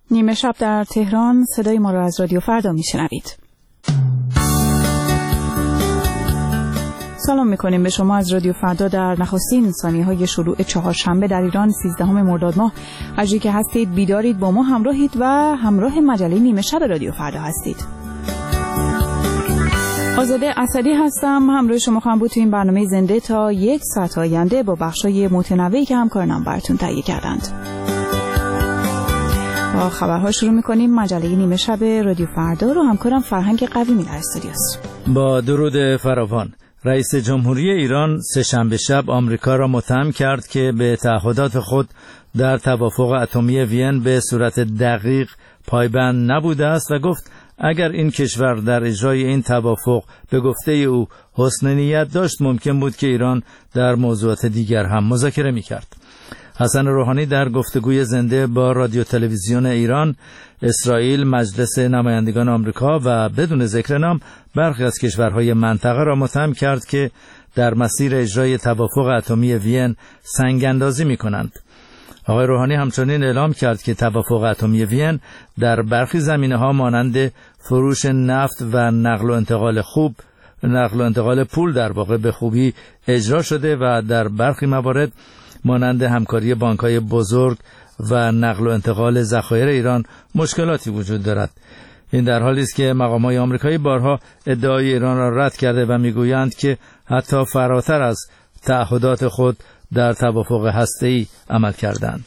نیمه شب در تهران، صدای ما را از رادیو فردا میشنوید. سلام میکنیم به شما از رادیو فردا در نخستین ثانیه‌های شروع چهارشنبه در ایران 13 مرداد ماه. اجی که هستید بیدارید، با ما همراهید و همراه مجله نیمه شب رادیو فردا هستید. آزاده اسدی هستم، همراه شما خواهم بود تو این برنامه زنده تا 1 ساعت آینده با بخشای متنوعی که همکارانم براتون تهیه کردند. با خبرها شروع میکنیم. مجله نیمه شب رادیو فردا رو همکارم فرهنگ قویمی در استودیوست. با درود فراوان. رئیس جمهوری ایران سه‌شنبه شب آمریکا را متهم کرد که به تعهدات خود در توافق اتمی وین به صورت دقیق پایبند نبوده است و گفت اگر این کشور در اجرای این توافق به گفته او حسن نیت داشت، ممکن بود که ایران در موضوعات دیگر هم مذاکره می‌کرد. حسن روحانی در گفتگوی زنده با رادیو تلویزیون ایران، اسرائیل، مجلس نمایندگان آمریکا و بدون ذکر نام برخی از کشورهای منطقه را متهم کرد که در مسیر اجرای توافق اتمی وین سنگ اندازی می‌کنند. آقای روحانی همچنین اعلام کرد که توافق اتمی وین در برخی زمینه‌ها مانند فروش نفت و نقل و انتقال پول در واقع به خوبی اجرا شده و در برخی موارد مانند همکاری بانک‌های بزرگ و نقل و انتقال ذخایر ایران مشکلاتی وجود دارد. این در حالی است که مقام‌های آمریکایی بارها ادعای ایران را رد کرده و می‌گویند که حتی فراتر از تعهدات خود در توافق هسته‌ای عمل کردند.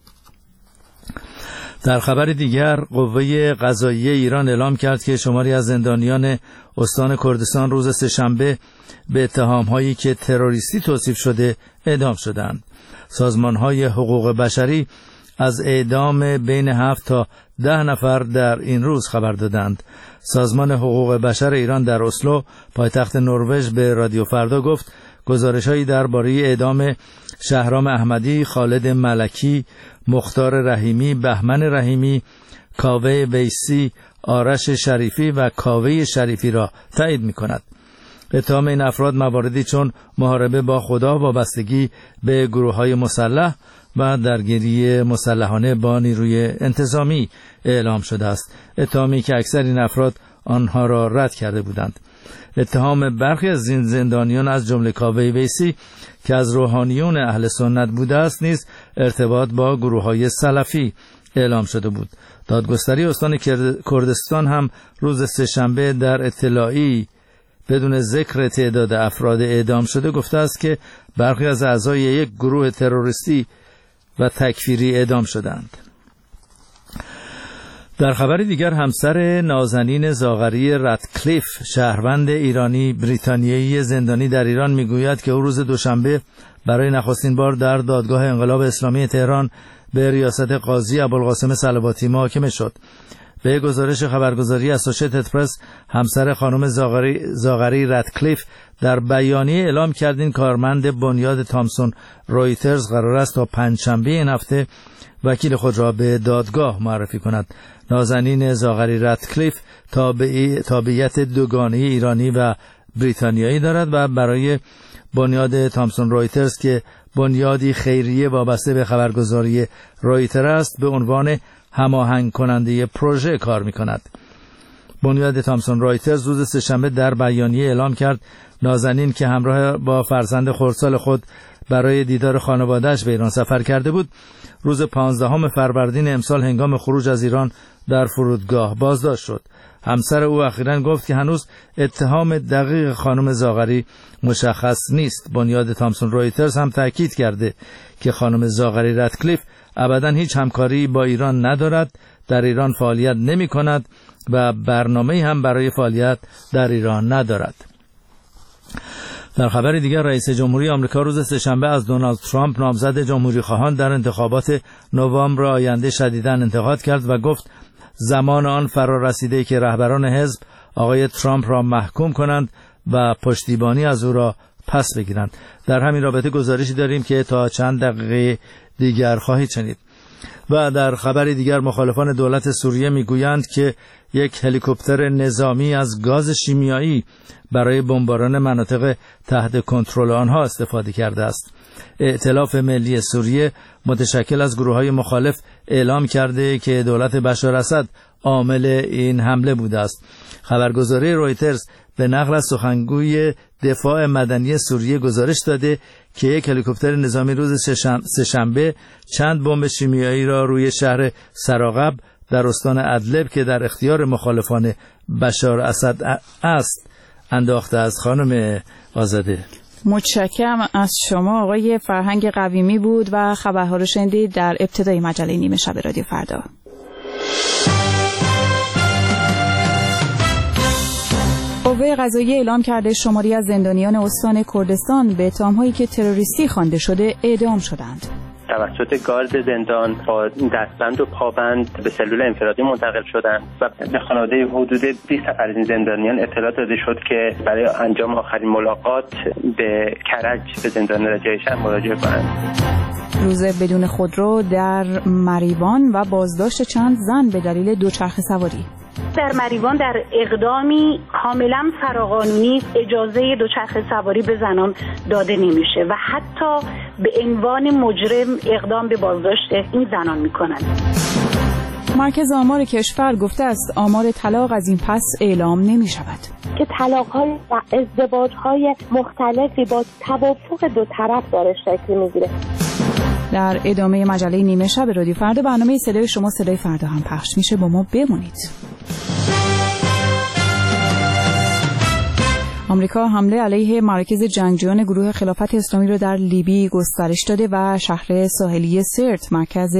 در خبر دیگر، قوه قضاییه ایران اعلام کرد که شماری از زندانیان استان کردستان روز سه‌شنبه به اتهام‌هایی که تروریستی توصیف شده اعدام شدند. سازمان‌های حقوق بشری از اعدام بین 7 تا 10 نفر در این روز خبر دادند. سازمان حقوق بشر ایران در اسلو، پایتخت نروژ، به رادیو فردا گفت گزارش‌هایی درباره اعدام شهرام احمدی، خالد ملکی، مختار رحیمی، بهمن رحیمی، کاوه ویسی، آرش شریفی و کاوه شریفی را تایید می‌کند. اتهام این افراد مواردی چون محاربه با خدا، وابستگی به گروه‌های مسلح و درگیری مسلحانه با نیروی انتظامی اعلام شده است. اتهامی که اکثر این افراد آنها را رد کرده بودند. اتهام برخی از این زندانیان از جمله کاوه ویسی که از روحانیون اهل سنت بوده است نیز ارتباط با گروه‌های سلفی اعلام شده بود. دادگستری استان کردستان هم روز سه‌شنبه در اطلاعی بدون ذکر تعداد افراد اعدام شده گفته است که برخی از اعضای یک گروه تروریستی و تکفیری اعدام شدند. در خبر دیگر، همسر نازنین زاغری رادکلیف، شهروند ایرانی بریتانیایی زندانی در ایران، میگوید که او روز دوشنبه برای نخستین بار در دادگاه انقلاب اسلامی تهران به ریاست قاضی ابوالقاسم صلواتی محاکمه شد. به گزارش خبرگزاری اسوسییتد پرس، همسر خانم زاغری رادکلیف در بیانیه اعلام کرد این کارمند بنیاد تامسون رویترز قرار است تا پنجشنبه این هفته وکیل خود را به دادگاه معرفی کند. نازنین زاغری رادکلیف تابعیت دوگانه ایرانی و بریتانیایی دارد و برای بنیاد تامسون رویترز که بنیادی خیریه وابسته به خبرگزاری رویتر است، به عنوان هماهنگ کننده پروژه کار می کند. بنیاد تامسون رویترز روز سه‌شنبه در بیانیه اعلام کرد نازنین که همراه با فرزند خردسال خود برای دیدار خانواده‌اش به ایران سفر کرده بود، روز 15 فروردین امسال هنگام خروج از ایران در فرودگاه بازداشت شد. همسر او اخیراً گفت که هنوز اتهام دقیق خانم زاغری مشخص نیست. بنیاد تامسون رویترز هم تاکید کرده که خانم زاغری رادکلیف ابداً هیچ همکاری با ایران ندارد، در ایران فعالیت نمی کند و برنامه‌ای هم برای فعالیت در ایران ندارد. در خبر دیگر، رئیس جمهوری آمریکا روز سه‌شنبه از دونالد ترامپ، نامزد جمهوری‌خواهان در انتخابات نوامبر آینده، شدیداً انتقاد کرد و گفت زمان آن فرا رسیده که رهبران حزب آقای ترامپ را محکوم کنند و پشتیبانی از او را پس بگیرند. در همین رابطه گزارشی داریم که تا چند دقیقه دیگر خواهید شنید. و در خبر دیگر، مخالفان دولت سوریه میگویند که یک هلیکوپتر نظامی از گاز شیمیایی برای بمباران مناطق تحت کنترل آنها استفاده کرده است. ائتلاف ملی سوریه متشکل از گروه‌های مخالف اعلام کرده که دولت بشار اسد عامل این حمله بوده است. خبرگزاری رویترز به نقل از سخنگوی دفاع مدنی سوریه گزارش داده که یک هلیکوپتر نظامی روز سه‌شنبه چند بمب شیمیایی را روی شهر سراقب در استان ادلب که در اختیار مخالفان بشار اسد است انداخته است. خانم آزاده، متشکرم از شما. آقای فرهنگ قویمی بود و خبرها رو شنیدید در ابتدای مجله نیمه شب رادیو فردا. قوه قضاییه اعلام کرده شماری از زندانیان استان کردستان به اتهام‌هایی که تروریستی خوانده شده اعدام شدند. توسط گارد زندان با دستبند و پابند به سلول انفرادی منتقل شدند و به خانواده حدود 20 نفر از این زندانیان اطلاع داده شد که برای انجام آخرین ملاقات به کرج به زندان رجایی شهر مراجعه کنند. روز بدون خودرو در مریوان و بازداشت چند زن به دلیل دوچرخه سواری. در مریوان در اقدامی کاملا فراقانونی اجازه دوچرخه سواری به زنان داده نمیشه و حتی به عنوان مجرم اقدام به بازداشت این زنان میکنند. مرکز آمار کشور گفته است آمار طلاق از این پس اعلام نمی شود. که طلاق‌های و ازدواج‌های مختلفی با توافق دو طرف داره شکل میگیره. در ادامه مجله نیمه شب رادیو فردا برنامه صدای شما صدای فردا هم پخش میشه. با ما بمونید. آمریکا حمله علیه مراکز جنگجویان گروه خلافت اسلامی را در لیبی گسترش داده و شهر ساحلی سرت مرکز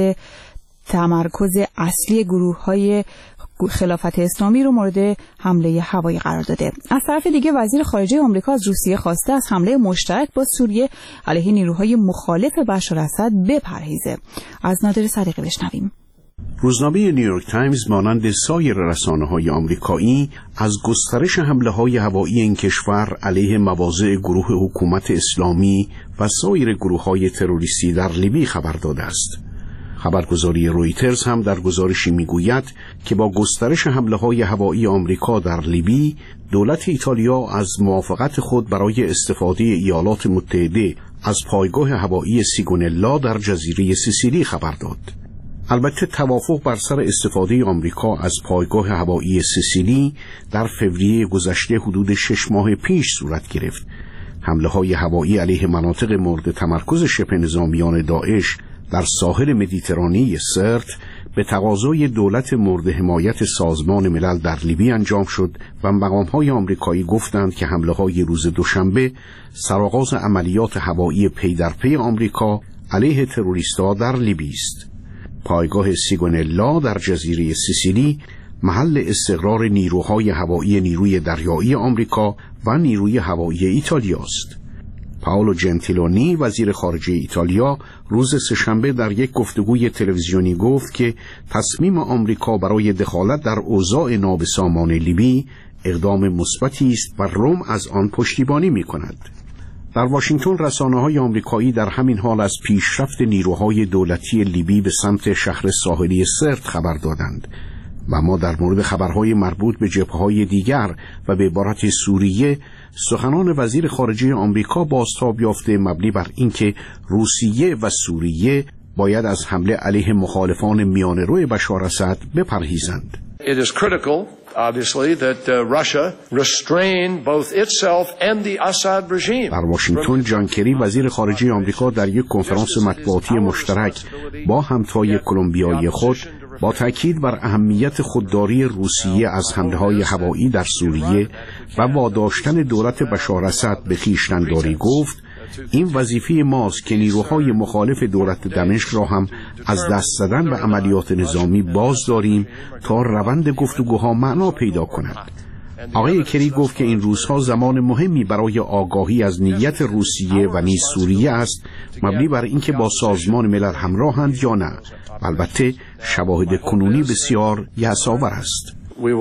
تمرکز اصلی گروه‌های خلافت اسلامی رو مورد حمله هوایی قرار داده. از طرف دیگه وزیر خارجه آمریکا از روسیه خواسته از حمله مشترک با سوریه علیه نیروهای مخالف بشار اسد بپرهیزه. از نادر صدیقی بشنویم. روزنامه نیویورک تایمز مانند سایر رسانه‌های آمریکایی از گسترش حمله‌های هوایی این کشور علیه مواضع گروه حکومت اسلامی و سایر گروه‌های تروریستی در لیبی خبر داده است. خبرگزاری رویترز هم در گزارشی میگوید که با گسترش حمله‌های هوایی آمریکا در لیبی، دولت ایتالیا از موافقت خود برای استفاده ایالات متحده از پایگاه هوایی سیگونلا در جزیره سیسیلی خبر داد. البته توافق بر سر استفاده آمریکا از پایگاه هوایی سیسیلی در فوریه گذشته حدود 6 ماه پیش صورت گرفت. حمله‌های هوایی علیه مناطق مورد تمرکز شبه نظامیان داعش در ساحل مدیترانه‌ای سرت به تقاضای دولت مورد حمایت سازمان ملل در لیبی انجام شد و مقام‌های آمریکایی گفتند که حمله‌های روز دوشنبه سرآغاز عملیات هوایی پی در پی آمریکا علیه تروریست‌ها در لیبی است. پایگاه سیگونلا در جزیره سیسیلی محل استقرار نیروهای هوایی نیروی دریایی آمریکا و نیروی هوایی ایتالیا است. پائولو جنتیلونی وزیر خارجه ایتالیا روز سه‌شنبه در یک گفتگوی تلویزیونی گفت که تصمیم آمریکا برای دخالت در اوضاع نابسامان لیبی اقدام مثبتی است و روم از آن پشتیبانی می‌کند. در واشنگتن رسانه‌های آمریکایی در همین حال از پیشرفت نیروهای دولتی لیبی به سمت شهر ساحلی سرت خبر دادند و ما در مورد خبرهای مربوط به جبهه‌های دیگر و به عبارت سوریه سخنان وزیر خارجه آمریکا بازتاب یافته مبنی بر اینکه روسیه و سوریه باید از حمله علیه مخالفان میانه‌رو بشار اسد بپرهیزند. It is critical, obviously, that Russia restrain both itself and the Assad regime. در واشنگتن جان کری وزیر خارجه آمریکا در یک کنفرانس مطبوعاتی مشترک با همتای کلمبیایی خود با تاکید بر اهمیت خودداری روسیه از حمله‌های هوایی در سوریه و واداشتن دولت بشار اسد به خویشتن‌داری گفت این وظیفه ماست که نیروهای مخالف دولت دمشق را هم از دست زدن به عملیات نظامی باز داریم تا روند گفتگوها معنا پیدا کند. آقای کری گفت که این روزها زمان مهمی برای آگاهی از نیت روسیه و نیز سوریه است، مبنی بر اینکه با سازمان ملل همراهند یا نه. البته شواهد کنونی بسیار یأس‌آور است.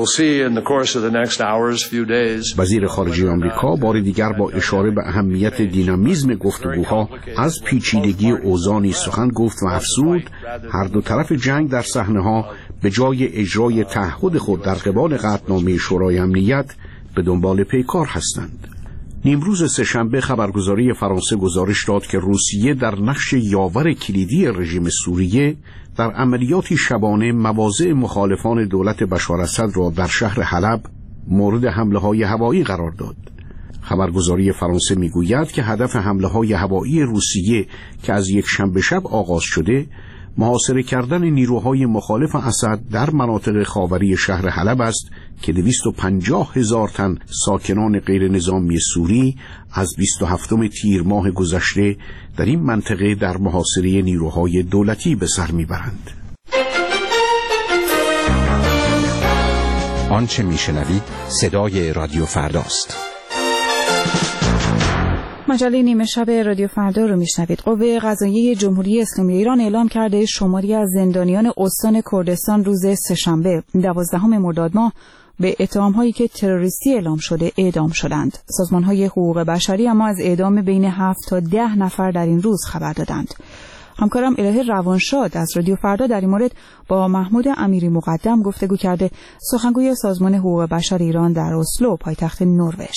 وزیر خارجه آمریکا بار دیگر با اشاره به اهمیت دینامیزم گفتگوها از پیچیدگی اوضاع سخن گفت و افزود هر دو طرف جنگ در صحنه‌ها به جای اجرای تعهد خود در قبال قطعنامه شورای امنیت به دنبال پیکار هستند. نیمروز سه‌شنبه خبرگزاری فرانسه گزارش داد که روسیه در نقش یاور کلیدی رژیم سوریه در عملیاتی شبانه مواضع مخالفان دولت بشار اسد را در شهر حلب مورد حمله‌های هوایی قرار داد. خبرگزاری فرانسه میگوید که هدف حمله‌های هوایی روسیه که از یک شنبه شب آغاز شده، محاصره کردن نیروهای مخالف اسد در مناطق خاوری شهر حلب است که 250,000 تن ساکنان غیر نظامی سوری از 27 تیر ماه گذشته در این منطقه در محاصره نیروهای دولتی به سر میبرند. آنچه میشنوید صدای رادیو فرداست. مجله نیمه شب رادیو فردا رو میشنوید. قوه قضاییه جمهوری اسلامی ایران اعلام کرده شماری از زندانیان استان کردستان روز سه‌شنبه 12 مرداد ماه به اتهام‌هایی که تروریستی اعلام شده اعدام شدند. سازمان‌های حقوق بشری اما از اعدام بین 7 تا 10 نفر در این روز خبر دادند. همکارم الهه روانشاد از رادیو فردا در این مورد با محمود امیری مقدم گفتگو کرده. سخنگوی سازمان حقوق بشر ایران در اسلو پایتخت نروژ.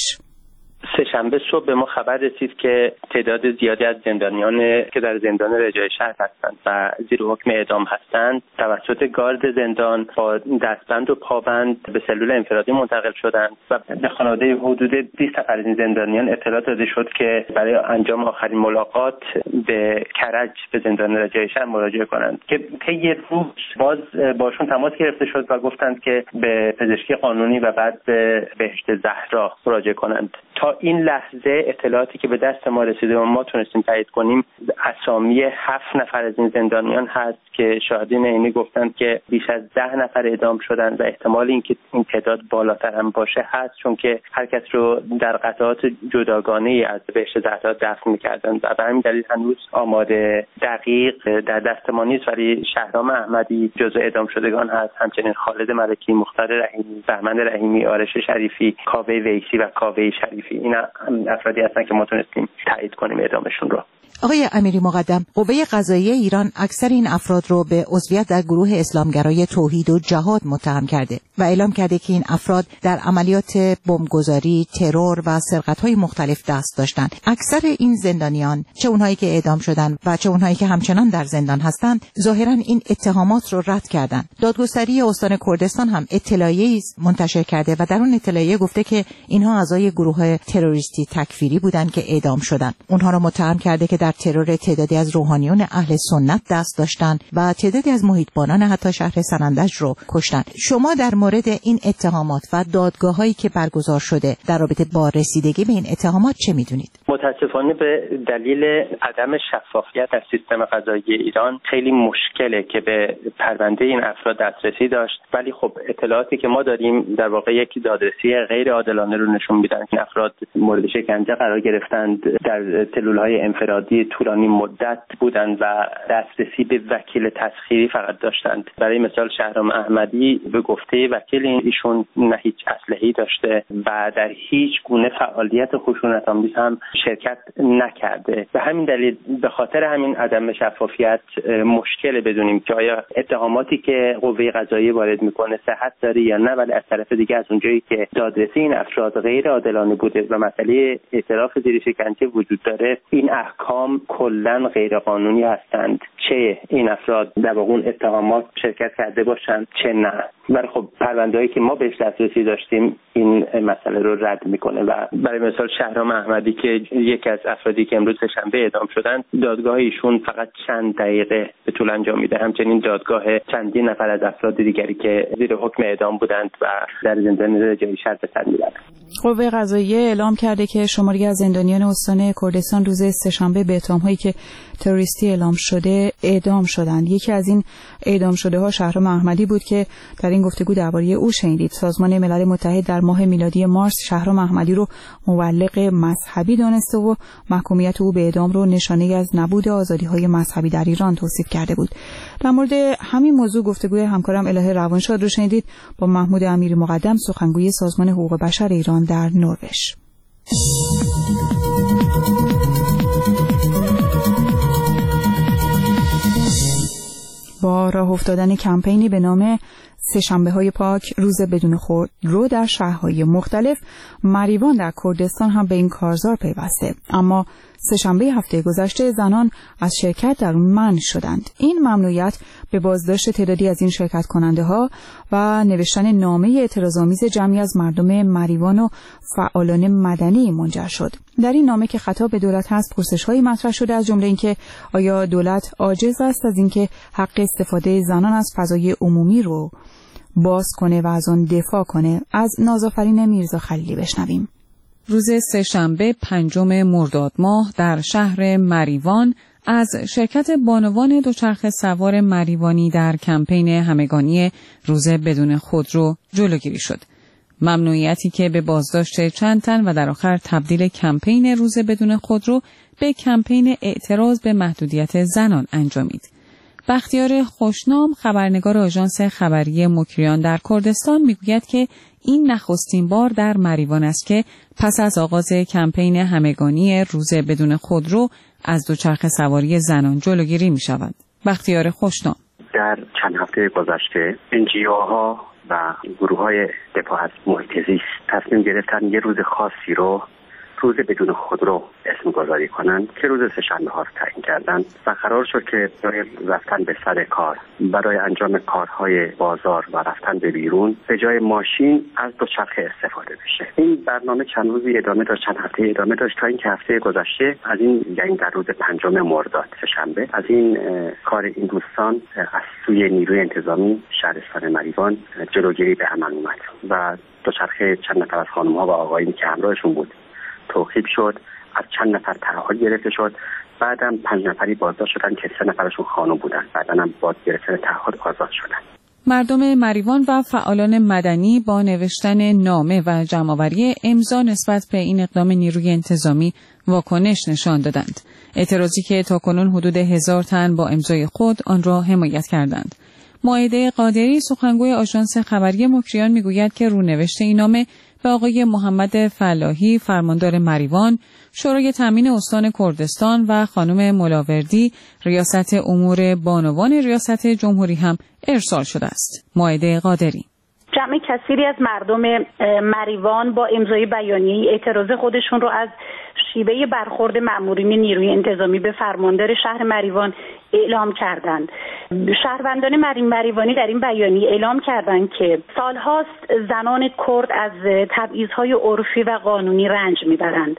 سه‌شنبه صبح به ما خبر رسید که تعداد زیادی از زندانیان که در زندان رجای شهر هستند و زیر حکم اعدام هستند توسط گارد زندان با دستبند و پابند به سلول انفرادی منتقل شدند و به خانواده حدود 20 نفر از این زندانیان اطلاع داده شد که برای انجام آخرین ملاقات به کرج به زندان رجای شهر مراجعه کنند که طی روز باز باشون تماس گرفته شد و گفتند که به پزشکی قانونی و بعد به بهشت زهرا مراجعه کنند. تا این لحظه اطلاعاتی که به دست ما رسیده و ما تونستیم تایید کنیم اسامی 7 نفر از این زندانیان هست که شاهدین عینی گفتند که بیش از 10 نفر اعدام شدند و احتمال اینکه این تعداد بالاتر هم باشه هست، چون که هر کس رو در قطعات جداگانه‌ای از بهشت زهرا دفن می‌کردند و به همین دلیل هنوز آماده دقیق در دست ما نیست. ولی شهرام احمدی جزو اعدام شدگان هست، همچنین خالد ملکی، مختار رحیمی، بهمن رحیمی، آرش شریفی، کاوه ویسی و کاوه شریفی. اینا افرادی هستن که ما تونستیم تایید کنیم اعدامشون رو. آقای امیری مقدم، قوه قضاییه ایران اکثر این افراد رو به عضویت در گروه اسلامگرای توحید و جهاد متهم کرده و اعلام کرده که این افراد در عملیات بمبگذاری، ترور و سرقت‌های مختلف دست داشتند. اکثر این زندانیان، چه اونهایی که اعدام شدن و چه اونهایی که همچنان در زندان هستند، ظاهراً این اتهامات رو رد کردند. دادگستری استان کردستان هم اطلاعیه‌ای منتشر کرده و در اون اطلاعیه گفته که اینها اعضای گروه تروریستی تکفیری بودند که اعدام شدند. اونها رو متهم کرده که در ترور تعدادی از روحانیون اهل سنت دست داشتند و تعدادی از محیطبانان حتی شهر سنندج رو کشتند. شما در مورد این اتهامات و دادگاه‌هایی که برگزار شده در رابطه با رسیدگی به این اتهامات چه می‌دونید؟ متاسفانه به دلیل عدم شفافیت در سیستم قضایی ایران خیلی مشکله که به پرونده این افراد دسترسی داشت، ولی خب اطلاعاتی که ما داریم در واقع یک دادرسی غیر عادلانه رو نشون میدن که افراد مورد شکنجه قرار گرفتند، در سلول‌های انفرادی طولانی مدت بودند و دسترسی به وکیل تسخیری فقط داشتند. برای مثال شهرام احمدی به گفته وکیل ایشون نه هیچ اسلحه‌ای داشته و در هیچ گونه فعالیت خشونت‌آمیز هم شرکت نکرده. به همین دلیل به خاطر همین عدم شفافیت مشکل بدونیم که آیا اتهاماتی که قوه قضاییه وارد میکنه صحت داره یا نه، ولی از طرف دیگه از اونجایی که دادرسی این افراد غیر عادلانه بوده و مسئله اعتراف زیر شکنجه وجود داره، این احکام کلاً غیر قانونی هستند، چه این افراد در واقع اتهامات شرکت کرده باشند چه نه. ولی خب پرونده‌ای که ما بهش دسترسی داشتیم این مسئله رو رد میکنه و برای مثال شهرام احمدی که یکی از افرادی که امروز شنبه اعدام شدند، دادگاه ایشون فقط چند دقیقه به طول انجام میده. همچنین دادگاه چندین نفر از افراد دیگری که زیر حکم اعدام بودند و در زندان رجایی شهر به سر میبرند. قوه قضاییه اعلام کرده که شماری از زندانیان استان کردستان روز سه‌شنبه به اتهام‌هایی که تروریستی اعلام شده اعدام شدند. یکی از این اعدام شده ها شهرام احمدی بود که در این گفتگو درباره او شنیدید. سازمان ملل متحد در ماه میلادی مارس شهرام احمدی رو مبلغ مذهبی دانسته و محکومیت او به اعدام رو نشانه‌ای از نبود آزادی‌های مذهبی در ایران توصیف کرده بود. در مورد همین موضوع گفتگوی همکارم الهه روانشاد رو شنیدید با محمود امیری مقدم، سخنگوی سازمان حقوق بشر ایران در نروژ. با راه افتادن کمپینی به نام سه‌شنبه‌های پاک روز بدون خودرو در شهرهای مختلف، مریوان در کردستان هم به این کارزار پیوسته. اما سه‌شنبه هفته گذشته زنان از شرکت در اون منع شدند. این ممنوعیت به بازداشت تعدادی از این شرکت کننده ها و نوشتن نامه اعتراض‌آمیز جمعی از مردم مریوان و فعالان مدنی منجر شد. در این نامه که خطاب به دولت هست، پرسش‌هایی مطرح شده، از جمله اینکه آیا دولت عاجز است از اینکه حق استفاده زنان از فضای عمومی رو باز کنه و از آن دفاع کنه. از نازآفرین میرزا خلیلی بشنویم. روز سه‌شنبه 5 مرداد ماه در شهر مریوان از شرکت بانوان دوچرخه سوار مریوانی در کمپین همگانی روز بدون خودرو جلوگیری شد. ممنوعیتی که به بازداشت چند تن و در آخر تبدیل کمپین روز بدون خودرو به کمپین اعتراض به محدودیت زنان انجامید. بختیار خوشنام، خبرنگار آژانس خبری مکریان در کردستان، میگوید که این نخستین بار در مریوان است که پس از آغاز کمپین همگانی روز بدون خودرو از دوچرخه سواری زنان جلوگیری می شود. بختیار خوشنام: در چند هفته گذشته NGOها و گروه‌های دفاع از محیط زیست تصمیم گرفتن یه روز خاصی رو روز بدون خودرو اسم گذاری کنند که روز سه‌شنبه ها رو تعیین کردند و قرار شد که برای رفتن به سر کار، برای انجام کارهای بازار و رفتن به بیرون، به جای ماشین از دوچرخه استفاده بشه. این برنامه چند روزی ادامه داشت، چند هفته ادامه داشت، تا اینکه هفته گذشته از این، یعنی در روز 5 مرداد سه‌شنبه، از این کار این دوستان از سوی نیروی انتظامی شهرستان مریوان جلوگیری به عمل اومد و دوچرخه چند نفر از خانم‌ها و آقایونی که همراهشون بود توقیف شد، از چند نفر تعهد گرفته شد، بعدم 5 نفری بازداشت شدن که 3 نفرشون خانم بودن، بعدم هم باز گرفتن تعهد آزاد شدن. مردم مریوان و فعالان مدنی با نوشتن نامه و جمع‌آوری امضا نسبت به این اقدام نیروی انتظامی واکنش نشان دادند. اعتراضی که تاکنون حدود 1000 تن با امضای خود آن را حمایت کردند. مائده قادری، سخنگوی آژانس خبری مکریان، میگوید که رونوشت این نامه به آقای محمد فلاحی، فرماندار مریوان، شورای تامین استان کردستان و خانم ملاوردی، ریاست امور بانوان ریاست جمهوری هم ارسال شده است. مائده قادری: جمع کثیری از مردم مریوان با امضای بیانیه اعتراض خودشون رو از شیوه برخورد مامورین نیروی انتظامی به فرماندار شهر مریوان اعلام کردند. شهروندان مریوانی در این بیانیه اعلام کردند که سالهاست زنان کرد از تبعیض‌های عرفی و قانونی رنج میبرند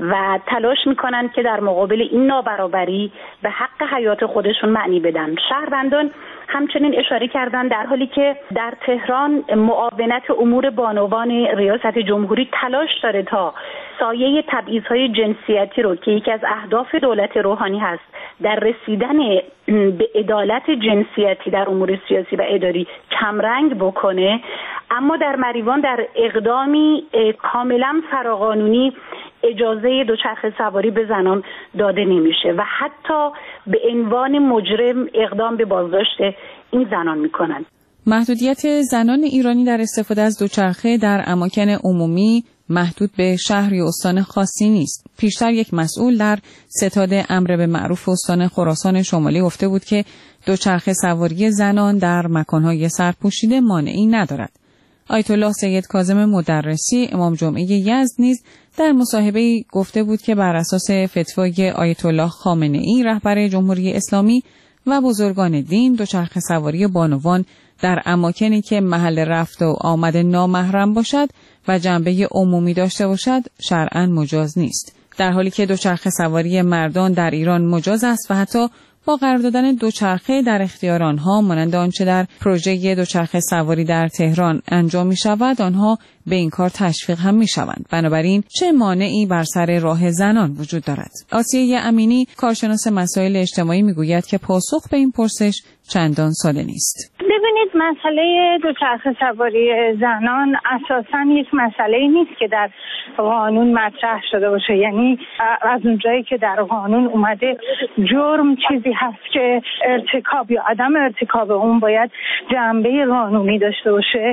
و تلاش میکنند که در مقابل این نابرابری به حق حیات خودشون معنی بدن. شهروندان همچنین اشاره کردند در حالی که در تهران معاونت امور بانوان ریاست جمهوری تلاش داره تا سایه تبعیض‌های جنسیتی رو که یکی از اهداف دولت روحانی هست در رسیدن به عدالت جنسیتی در امور سیاسی و اداری کمرنگ بکنه، اما در مریوان در اقدامی کاملا فراقانونی اجازه دوچرخه سواری به زنان داده نمیشه و حتی به عنوان مجرم اقدام به بازداشت این زنان میکنند. محدودیت زنان ایرانی در استفاده از دوچرخه در اماکن عمومی محدود به شهر یا استان خاصی نیست. پیشتر یک مسئول در ستاد امر به معروف استان خراسان شمالی گفته بود که دوچرخه سواری زنان در مکانهای سرپوشیده مانعی ندارد. آیت الله سید کاظم مدرسی، امام جمعه یزد، نیز در مصاحبه‌ای گفته بود که بر اساس فتوای آیت الله خامنه‌ای رهبر جمهوری اسلامی و بزرگان دین، دوچرخه سواری بانوان در اماکنی که محل رفت و آمد نامحرم باشد و جنبه عمومی داشته باشد شرعاً مجاز نیست، در حالی که دوچرخه سواری مردان در ایران مجاز است و حتی با قرار دادن دوچرخه در اختیار آنها مانند آنچه در پروژه دوچرخه سواری در تهران انجام می شود، آنها به این کار تشویق هم می شوند. بنابراین چه مانعی بر سر راه زنان وجود دارد؟ آسیه امینی، کارشناس مسائل اجتماعی، می گوید که پاسخ به این پرسش چندان ساده نیست. ببینید، مسئله دوچرخه سواری زنان اساساً یک مسئله نیست که در قانون مطرح شده باشه. یعنی از اونجایی که در قانون اومده جرم چیزی هست که ارتکاب یا عدم ارتکاب اون باید جنبه قانونی داشته باشه،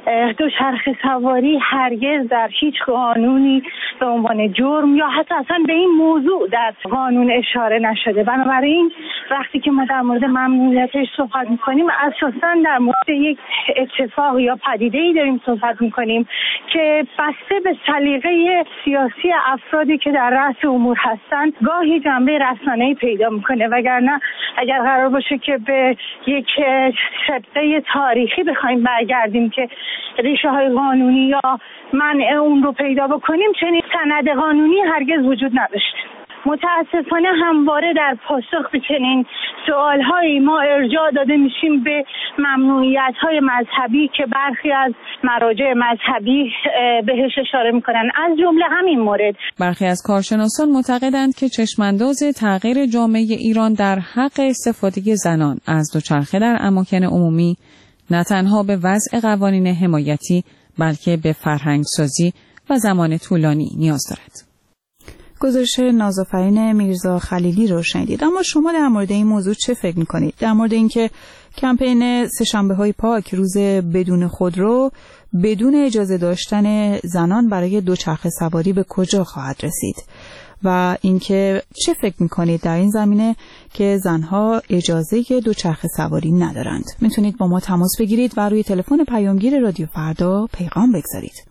دوچرخه سواری هرگز در هیچ قانونی به عنوان جرم یا حتی اصلا به این موضوع در قانون اشاره نشده. بنابراین وقتی که ما در مورد ممنوعیتش صحبت میکنیم اساسا در مورد یک اتفاق یا پدیده‌ای داریم صحبت میکنیم که بسته به سلیقه سیاسی افرادی که در رأس امور هستند گاهی جنبه رسانه‌ای پیدا میکنه، وگرنه اگر قرار باشه که به یک سابقه تاریخی بخوایم برگردیم که ریشه های قانونی یا منع اون رو پیدا بکنیم، چنین سند قانونی هرگز وجود نداشته. متاسفانه همواره در پاسخ به چنین سوالهایی ما ارجاع داده میشیم به ممنوعیت‌های مذهبی که برخی از مراجع مذهبی بهش اشاره میکنن، از جمله همین مورد. برخی از کارشناسان معتقدند که چشمانداز تغییر جامعه ایران در حق استفاده زنان از دوچرخه در اماکن عمومی نه تنها به وضع قوانین حمایتی بلکه به فرهنگسازی و زمان طولانی نیاز دارد. گزارش نازآفرین میرزا خلیلی رو شنیدید. اما شما در مورد این موضوع چه فکر می‌کنید؟ در مورد اینکه کمپین سه‌شنبه‌های پاک روز بدون خودرو بدون اجازه داشتن زنان برای دوچرخه سواری به کجا خواهد رسید و اینکه چه فکر می‌کنید در این زمینه که زنها اجازه دوچرخه سواری ندارند؟ میتونید با ما تماس بگیرید و روی تلفن پیامگیر رادیو فردا پیغام بگذارید.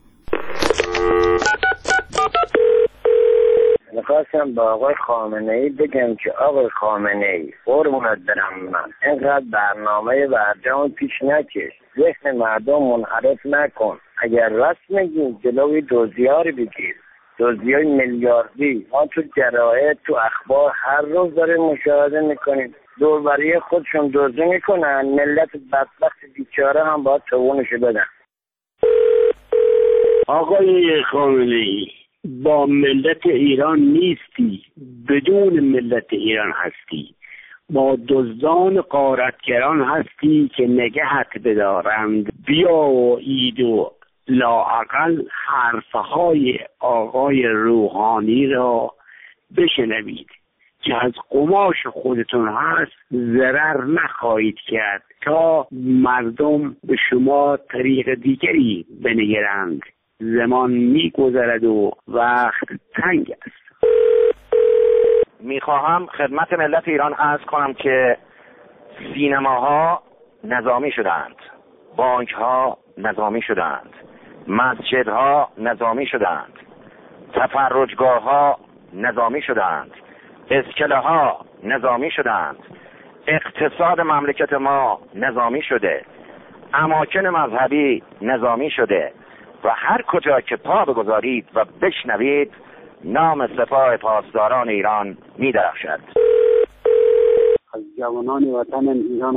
میخواستم با آقای خامنه‌ای بگم که آقای خامنه‌ای قربونت برم من اینقدر برنامه برجام پیش نکش، ذهن مردم منحرف نکن. اگر راست میگی جلوی دزدی‌ها رو بگیر، دزدی‌های میلیاردی. ما تو جراید تو اخبار هر روز داریم مشاهده میکنیم، دوربری خودشون دزدی میکنن، ملت بدبخت بیچاره هم باید توونشو بدن. آقای خامنه‌ای با ملت ایران نیستی، بدون ملت ایران هستی، با دزدان غارتگران هستی که نگهت بدارند. بیا و اید و لااقل حرفهای آقای روحانی را بشنوید که از قماش خودتون هست ضرر نخواهید کرد تا مردم به شما طریق دیگری بنگرند. زمان می‌گذرد و وقت تنگ است. میخواهم خدمت ملت ایران عرض کنم که سینماها نظامی شدند، بانکها نظامی شدند، مسجدها نظامی شدند، تفرجگاهها نظامی شدند، اسکله ها نظامی شدند، اقتصاد مملکت ما نظامی شده، اماکن مذهبی نظامی شده و هر کجا که پا بگذارید و بشنوید نام سپاه پاسداران ایران می درخشد. از جوانان وطن ایران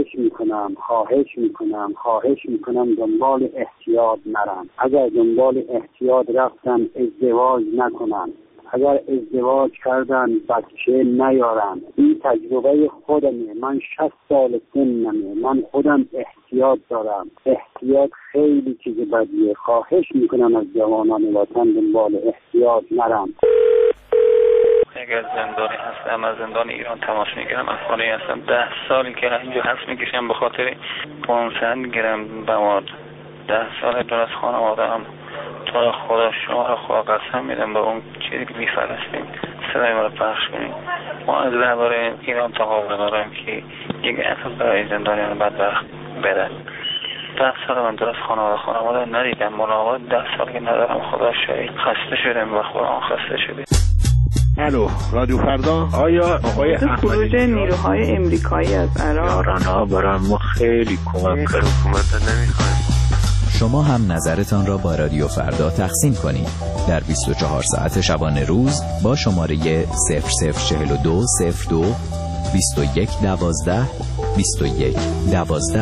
خواهش میکنم دنبال احتیاط نرن. اگر دنبال احتیاط رفتن ازدواج نکنن، اگر ازدواج کردن بچه نیارن. این تجربه خودمه، من 60 سال سنمه، من خودم احتیاط دارم. احتیاط خیلی چیز بدیه. خواهش میکنم از جوانان وطن دنبال احتیاط نرم. اگر زندانی هستم از زندان ایران تماس میگیرم، افغانی هستم، 10 سالی که اینجا هست میکشم به خاطر 500 میگیرم بماد. 10 سال دور از خانواده هم. تو خدا شما را خدا قسم میدم به اون چیزی که میفرستیم صدای ما را پخش کنیم. ما از درباره ایران تقاضا داریم که یک عقل برای زندانیان بدبخت بدن. 10 سال من در از خانواده ندیدم، ملاقات 10 سال که ندارم. خدا شاید خسته شدم و خودم خسته شده. الو رادیو فردا. آیا آقای خروج نیروهای امریکایی از عراق یاران‌ها برای ما خیلی کمک کرد. حکومت نمیخوایم. شما هم نظرتان را با رادیو فردا تقسیم کنید در 24 ساعت شبانه روز با شماره 0042 02 21 12 21 12.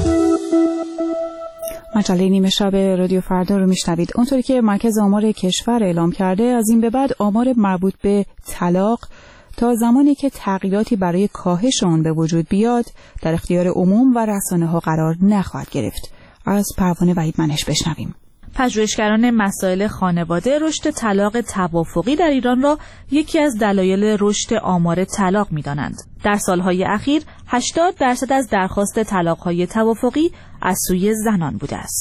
مجله نیمه شب رادیو فردا رو میشنوید. اونطوری که مرکز آمار کشور اعلام کرده از این به بعد آمار مربوط به طلاق تا زمانی که تغییراتی برای کاهش آن به وجود بیاد در اختیار عموم و رسانه‌ها قرار نخواهد گرفت. از پروانه وحید منش بشنویم. پژوهشگران مسائل خانواده رشد طلاق توافقی در ایران را یکی از دلایل رشد آمار طلاق می‌دانند. در سالهای اخیر 80% از درخواست طلاق‌های توافقی از سوی زنان بوده است.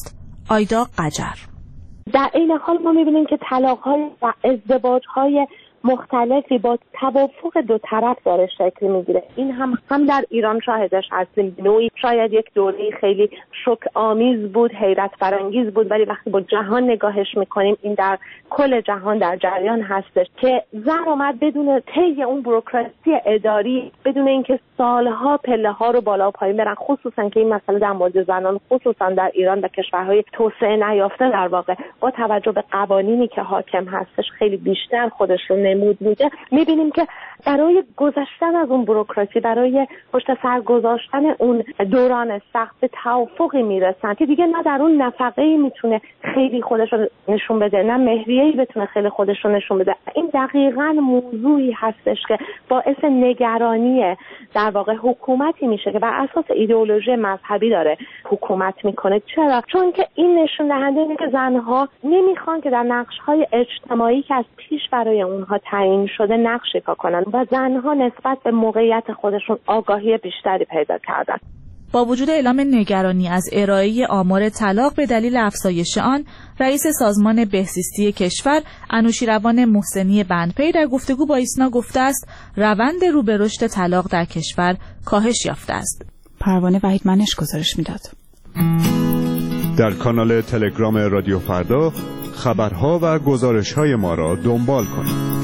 آیدا قجر. در این حال ما می‌بینیم که طلاق‌های و ازدواج‌های مختلفی با توافق دو طرف داره شکل میگیره. این هم در ایران شاهدش هستیم. نوعی شاید یک دوره خیلی شوک آمیز بود، حیرت برانگیز بود، ولی وقتی با جهان نگاهش میکنیم این در کل جهان در جریان هستش که زن اومد بدون طی اون بوروکراسی اداری، بدون اینکه سالها پله ها رو بالا و پایین برن، خصوصا که این مسئله در مورد زنان خصوصا در ایران و کشورهای توسعه نیافته در واقع با توجه به قوانینی که حاکم هستش خیلی بیشتر خودش رو نمود میده. میبینیم که برای گذشتن از اون بوروکراسی، برای پشت سر گذاشتن اون دوران سخت به توافقی میرسن که دیگه نه در اون نفقه‌ای میتونه خیلی خودش رو نشون بده، نه مهریه‌ای بتونه خیلی خودش رو نشون بده. این دقیقاً موضوعی هستش که باعث نگرانی در واقع حکومتی میشه که بر اساس ایدئولوژی مذهبی داره حکومت میکنه. چرا؟ چون که این نشون دهنده اینه که زنها نمیخوان که در نقش‌های اجتماعی که از پیش برای اونها تعیین شده نقش ایفا کنن و زنها نسبت به موقعیت خودشون آگاهی بیشتری پیدا کردن. با وجود اعلام نگرانی از ارائه آمار طلاق به دلیل افزایش آن، رئیس سازمان بهزیستی کشور انوشیروان محسنی بندپی در گفتگو با ایسنا گفته است روند رو به رشد طلاق در کشور کاهش یافته است. پروانه وحیدمنش گزارش میداد. در کانال تلگرام رادیو فردا خبرها و گزارش‌های ما را دنبال کنید.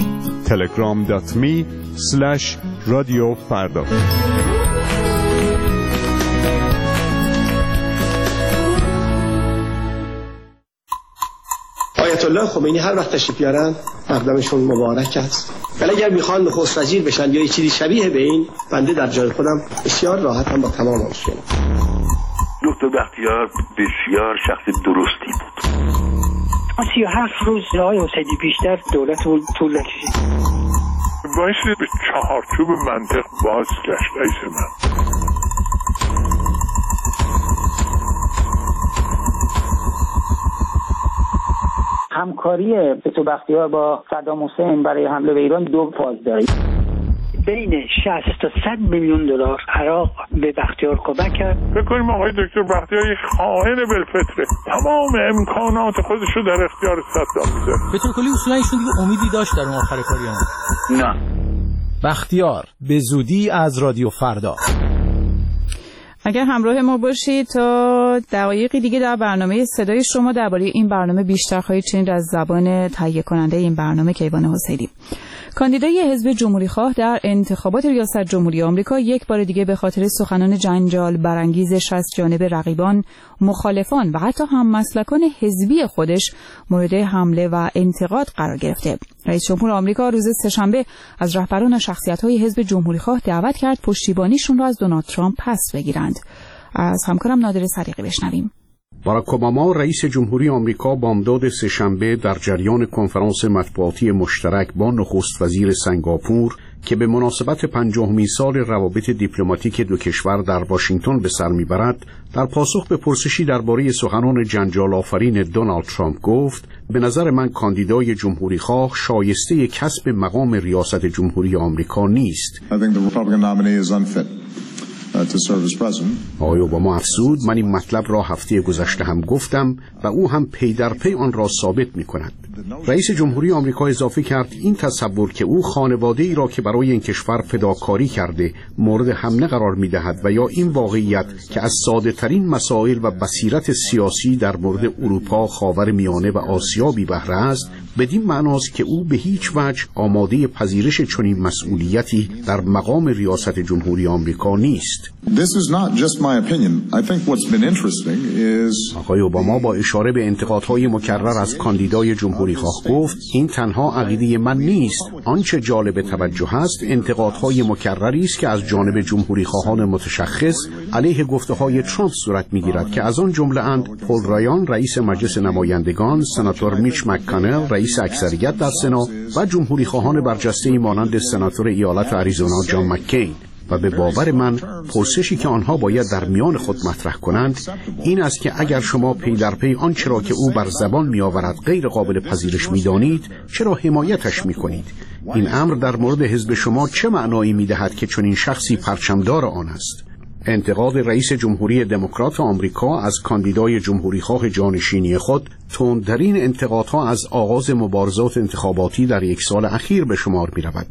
telegram.me/رادیو فردا. آیت الله خمینی هر وقت تشریف بیارن مقدمشون مبارک است. ولی اگر میخوان نخست وزیر بشن یا چیزی شبیه به این، بنده در جای خودم بسیار راحتم با تمام مشکل. دکتر بختیار بسیار شخص درستی بود. 37 روز آقای حسینی بیشتر دولت طول نکشید. باعث به چهارچوب منطق باز گشت رئیس من. همکاری دکتر بختیار با صدام حسین برای حمله به ایران دو فاز داره. بین 60 تا 100 میلیون دلار عراق به بختیار کمک کرد. فکر کنیم آقای دکتر بختیار یک خائن بالفطره، تمام امکانات خودش رو در اختیار صدام میذاره. به طور کلی اصولا ایشون دیگه امیدی داشت در اون آخر کاری هم؟ نه. بختیار به زودی از رادیو فردا. اگر همراه ما باشید تا دقایقی دیگه در برنامه صدای شما درباره این برنامه بیشتر خواهید شنید از زبان تهیه کننده این برنامه کیوان حسینی. کاندیدای حزب جمهوریخواه در انتخابات ریاست جمهوری آمریکا یک بار دیگه به خاطر سخنان جنجال برانگیزش از جانب رقیبان، مخالفان و حتی هم مسلکان حزبی خودش مورد حمله و انتقاد قرار گرفته. رئیس جمهور آمریکا روز سه‌شنبه از رهبران و شخصیت‌های حزب جمهوریخواه دعوت کرد پشتیبانیشون را از دونالد ترامپ پس بگیرند. از همکارم نادر صدیقی بشنویم. باراک اوباما رئیس جمهوری آمریکا بامداد سه‌شنبه در جریان کنفرانس مطبوعاتی مشترک با نخست وزیر سنگاپور که به مناسبت 50مین سال روابط دیپلماتیک دو کشور در واشنگتن به سر میبرد، در پاسخ به پرسشی درباره سخنان جنجال آفرین دونالد ترامپ گفت: به نظر من کاندیدای جمهوریخواه شایسته کسب مقام ریاست جمهوری آمریکا نیست. آقای اوباما افزود: من این مطلب را هفته گذشته هم گفتم و او هم پی در پی آن را ثابت می کند. رئیس جمهوری آمریکا اضافه کرد این تصور که او خانواده ای را که برای این کشور فداکاری کرده مورد حمله قرار می دهد و یا این واقعیت که از ساده ترین مسائل و بصیرت سیاسی در مورد اروپا، خاورمیانه و آسیا بی بهره است، بدین معناست که او به هیچ وجه آماده پذیرش چنین مسئولیتی در مقام ریاست جمهوری آمریکا نیست. آقای اوباما با اشاره به انتقادهای مکرر از کاندیدای جمهوریخواه گفت: این تنها عقیده من نیست. آنچه جالب توجه است انتقادهای مکرری است که از جانب جمهوریخواهان متشخص علیه گفته‌های ترامپ صورت می‌گیرد که از آن جمله اند پل رایان رئیس مجلس نمایندگان، سناتور میچ مک‌کانل رئیس اکثریت در سنا و جمهوریخواهان برجسته‌ای مانند سناتور ایالت آریزونا جان مککین. و به باور من پرسشی که آنها باید در میان خود مطرح کنند این است که اگر شما پی در پی آنچه را که او بر زبان میآورد غیر قابل پذیرش میدانید، چرا حمایتش میکنید؟ این امر در مورد حزب شما چه معنایی میدهد که چنین شخصی پرچمدار آن است؟ انتقاد رئیس جمهوری دموکرات آمریکا از کاندیدای جمهوریخواه جانشینی خود تندترین انتقادها از آغاز مبارزات انتخاباتی در یک سال اخیر به شمار می‌رود.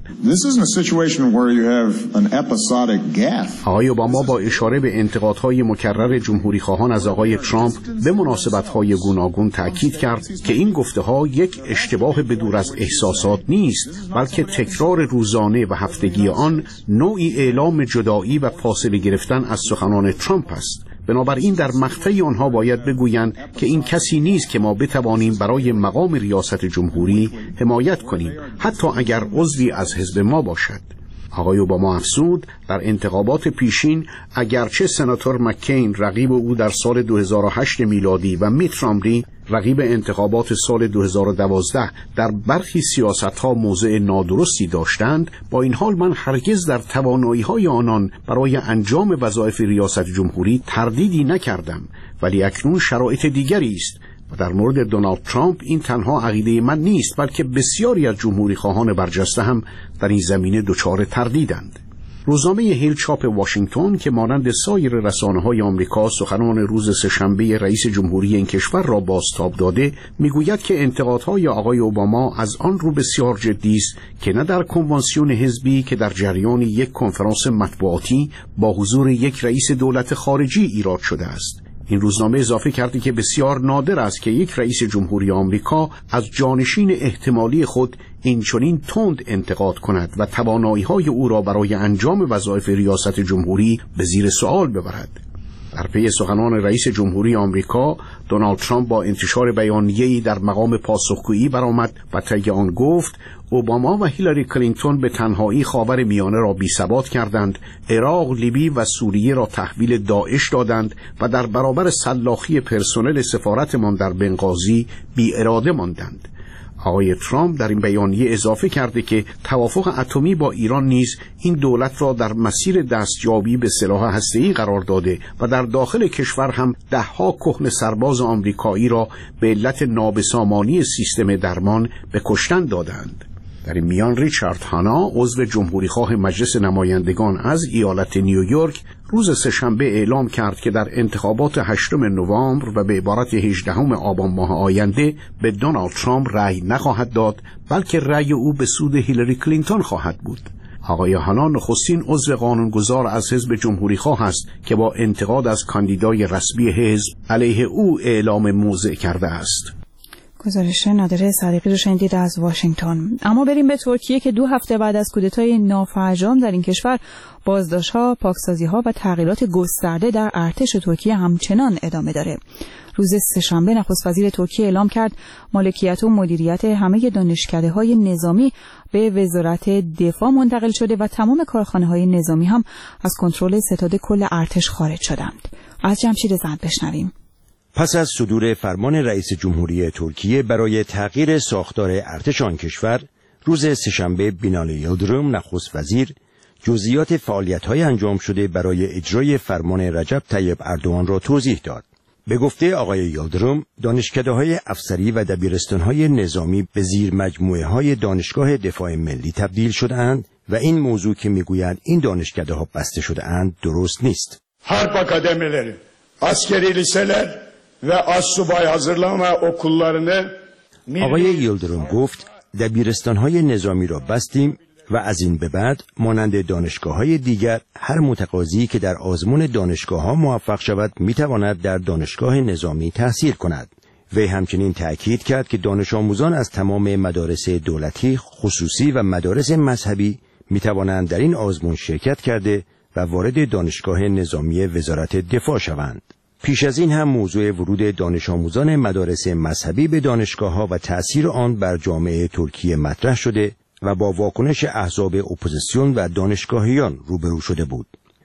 آقای اوباما با اشاره به انتقادهای مکرر جمهوریخواهان از آقای ترامپ به مناسبت‌های گوناگون تأکید کرد که این گفته‌ها یک اشتباه بدور از احساسات نیست، بلکه تکرار روزانه و هفتگی آن نوعی اعلام جدایی و فاصله گرفتن از سخنان ترامپ است. بنابراین در مقطعی آنها باید بگویند که این کسی نیست که ما بتوانیم برای مقام ریاست جمهوری حمایت کنیم، حتی اگر عضوی از حزب ما باشد. آقای اوباما افزود در انتخابات پیشین اگرچه سناتور مکین رقیب او در سال 2008 میلادی و میت رامنی رقیب انتخابات سال 2012 در برخی سیاست‌ها موضع نادرستی داشتند، با این حال من هرگز در توانایی‌های آنان برای انجام وظایف ریاست جمهوری تردیدی نکردم، ولی اکنون شرایط دیگری است و در مورد دونالد ترامپ این تنها عقیده من نیست، بلکه بسیاری از جمهوری خواهان برجسته هم در این زمینه دچار تردیدند. روزنامه هیل چاپ واشنگتن که مانند سایر رسانه‌های آمریکا سخنان روز سه‌شنبه رئیس جمهوری این کشور را بازتاب داده میگوید که انتقادهای آقای اوباما از آن رو بسیار جدی است که نه در کنوانسیون حزبی که در جریان یک کنفرانس مطبوعاتی با حضور یک رئیس دولت خارجی ایراد شده است. این روزنامه اضافه کرده که بسیار نادر است که یک رئیس جمهوری آمریکا از جانشین احتمالی خود اینچنین تند انتقاد کند و توانایی‌های او را برای انجام وظایف ریاست جمهوری به زیر سوال ببرد. در پی سخنان رئیس جمهوری آمریکا، دونالد ترامپ با انتشار بیانیه‌ای در مقام پاسخگویی برآمد و طی آن گفت اوباما و هیلاری کلینتون به تنهایی خاور میانه را بی‌ثبات کردند، عراق، لیبی و سوریه را تحویل داعش دادند و در برابر سلاخی پرسنل سفارتمان در بنغازی بی‌اراده ماندند. آقای ترامپ در این بیانیه اضافه کرده که توافق اتمی با ایران نیز این دولت را در مسیر دستیابی به سلاح هسته‌ای قرار داده و در داخل کشور هم ده‌ها کهنه سرباز آمریکایی را به علت نابسامانی سیستم درمان به کشتن دادند. در این میان ریچارد هانا عضو جمهوریخواه مجلس نمایندگان از ایالت نیویورک روز سه‌شنبه اعلام کرد که در انتخابات 8 نوامبر و به عبارت 18 آبان ماه آینده به دونالد ترامپ رأی نخواهد داد، بلکه رأی او به سود هیلاری کلینتون خواهد بود. آقای هانا نخستین عضو قانونگذار از حزب جمهوریخواه است که با انتقاد از کاندیدای رسمی حزب علیه او اعلام موضع کرده است. گزارش نادر صدیقی رو شنیدید از واشنگتن. اما بریم به ترکیه که 2 هفته بعد از کودتای نافرجام در این کشور بازداشت‌ها، پاکسازی‌ها و تغییرات گسترده در ارتش ترکیه همچنان ادامه داره. روز سه‌شنبه نخست وزیر ترکیه اعلام کرد مالکیت و مدیریت همه دانشکده‌های نظامی به وزارت دفاع منتقل شده و تمام کارخانه‌های نظامی هم از کنترل ستاد کل ارتش خارج شدند. از جمشید زند بشنویم. پس از صدور فرمان رئیس جمهوری ترکیه برای تغییر ساختار ارتش آن کشور، روز سه‌شنبه بینالی یلدرم نخست وزیر جزئیات فعالیت‌های انجام شده برای اجرای فرمان رجب طیب اردوغان را توضیح داد. به گفته آقای یلدرم، دانشکده‌های افسری و دبیرستان‌های نظامی به زیر مجموعه‌های دانشگاه دفاع ملی تبدیل شده‌اند و این موضوع که می‌گویند این دانشکده‌ها بسته شده‌اند درست نیست. Harp akademeleri, askeri liseler ve astsubay hazırlama okullarını آقای یلدرم گفت دبیرستان‌های نظامی را بستیم و از این به بعد مانند دانشگاه‌های دیگر هر متقاضی که در آزمون دانشگاه‌ها موفق شود می‌تواند در دانشگاه نظامی تحصیل کند. وی همچنین تأکید کرد که دانش آموزان از تمام مدارس دولتی، خصوصی و مدارس مذهبی می‌توانند در این آزمون شرکت کرده و وارد دانشگاه نظامی وزارت دفاع شوند. پیش از این هم موضوع ورود دانش آموزان مدارس مذهبی به دانشگاه‌ها و تأثیر آن بر جامعه ترکیه مطرح شده و با واکنش احزاب اپوزیسیون و دانشگاهیان روبرو شده بود.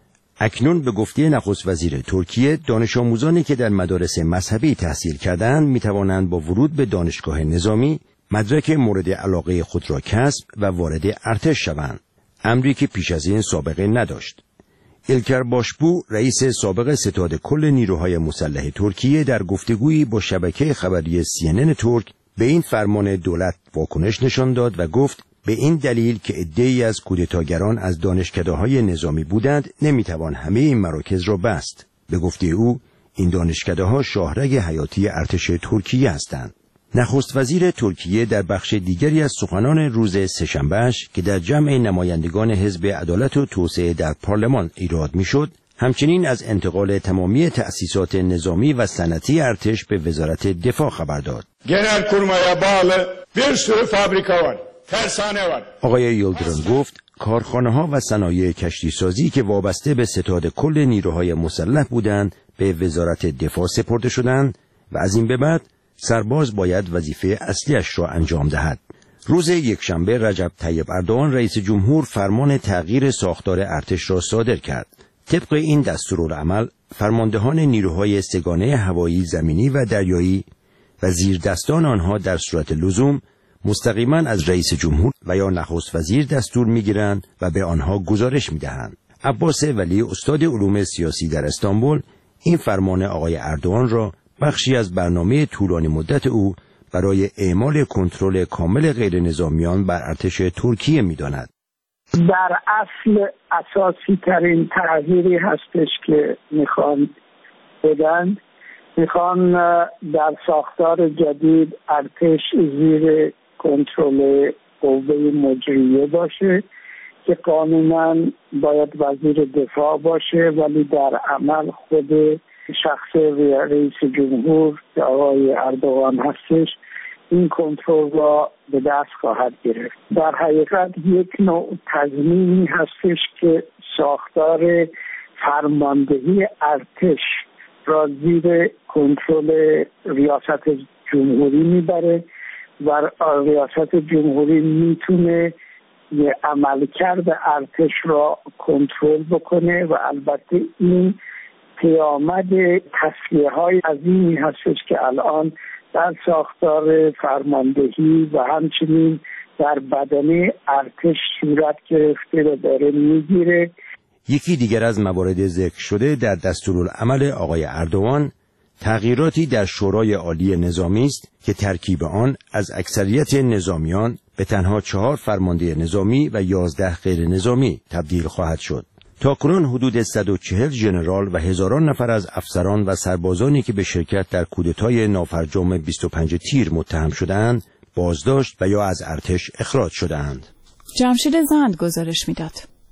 اکنون به گفته نخست وزیر ترکیه، دانش آموزانی که در مدارس مذهبی تحصیل کردند می‌توانند با ورود به دانشگاه نظامی مدرک مورد علاقه خود را کسب و وارد ارتش شوند، امری که پیش از این سابقه نداشت. ایلکر باشبو، رئیس سابق ستاد کل نیروهای مسلح ترکیه، در گفتگویی با شبکه خبری CNN ترک به این فرمان دولت واکنش نشان داد و گفت به این دلیل که عده‌ای از کودتاگران از دانشکده‌های نظامی بودند نمیتوان همه این مراکز را بست. به گفته او این دانشکده‌ها شاهرگ حیاتی ارتش ترکیه هستند. نخست وزیر ترکیه در بخش دیگری از سخنان روز سه‌شنبه‌اش که در جمع نمایندگان حزب عدالت و توسعه در پارلمان ایراد می‌شد، همچنین از انتقال تمامی تأسیسات نظامی و صنعتی ارتش به وزارت دفاع خبر داد. Genelkurmaya bağlı bir sürü fabrika var, tersane var. آقای یلدرم گفت کارخانه‌ها و صنایع کشتیسازی که وابسته به ستاد کل نیروهای مسلح بودند به وزارت دفاع سپرده شدند و از این به بعد سرباز باید وظیفه اصلیش را انجام دهد. روز یکشنبه رجب طیب اردوغان رئیس جمهور فرمان تغییر ساختار ارتش را صادر کرد. طبق این دستورالعمل فرماندهان نیروهای سگانه هوایی، زمینی و دریایی و زیردستان آنها در صورت لزوم مستقیما از رئیس جمهور و یا نخست وزیر دستور میگیرند و به آنها گزارش میدهند. عباس ولی استاد علوم سیاسی در استانبول این فرمان آقای اردوغان را بخشی از برنامه طولانی مدت او برای اعمال کنترل کامل غیر نظامیان بر ارتش ترکیه می‌داند. در اصل اساسی ترین تغییری هستش که میخوان بدن، میخوان در ساختار جدید ارتش زیر کنترل قوه مجریه باشه که قانونا باید وزیر دفاع باشه، ولی در عمل خود شخص رئیس جمهور که آقای اردوغان هستش این کنترل را به دست خواهد گرفت. در حقیقت یک نوع تضمینی هستش که ساختار فرماندهی ارتش را زیر کنترل ریاست جمهوری میبره و ریاست جمهوری میتونه یه عملکرد ارتش را کنترل بکنه و البته این پیامد تصفیه‌های عظیمی هستش که الان در ساختار فرماندهی و همچنین در بدنه ارتش صورت گرفته و داره میگیره. یکی دیگر از موارد ذکر شده در دستورالعمل آقای اردوغان تغییراتی در شورای عالی نظامی است که ترکیب آن از اکثریت نظامیان به تنها 4 فرمانده نظامی و 11 غیر نظامی تبدیل خواهد شد. تاکنون حدود 140 ژنرال و هزاران نفر از افسران و سربازانی که به شرکت در کودتای نافرجام 25 تیر متهم شدند بازداشت و یا از ارتش اخراج شدند. جمشید زند گزارش میداد.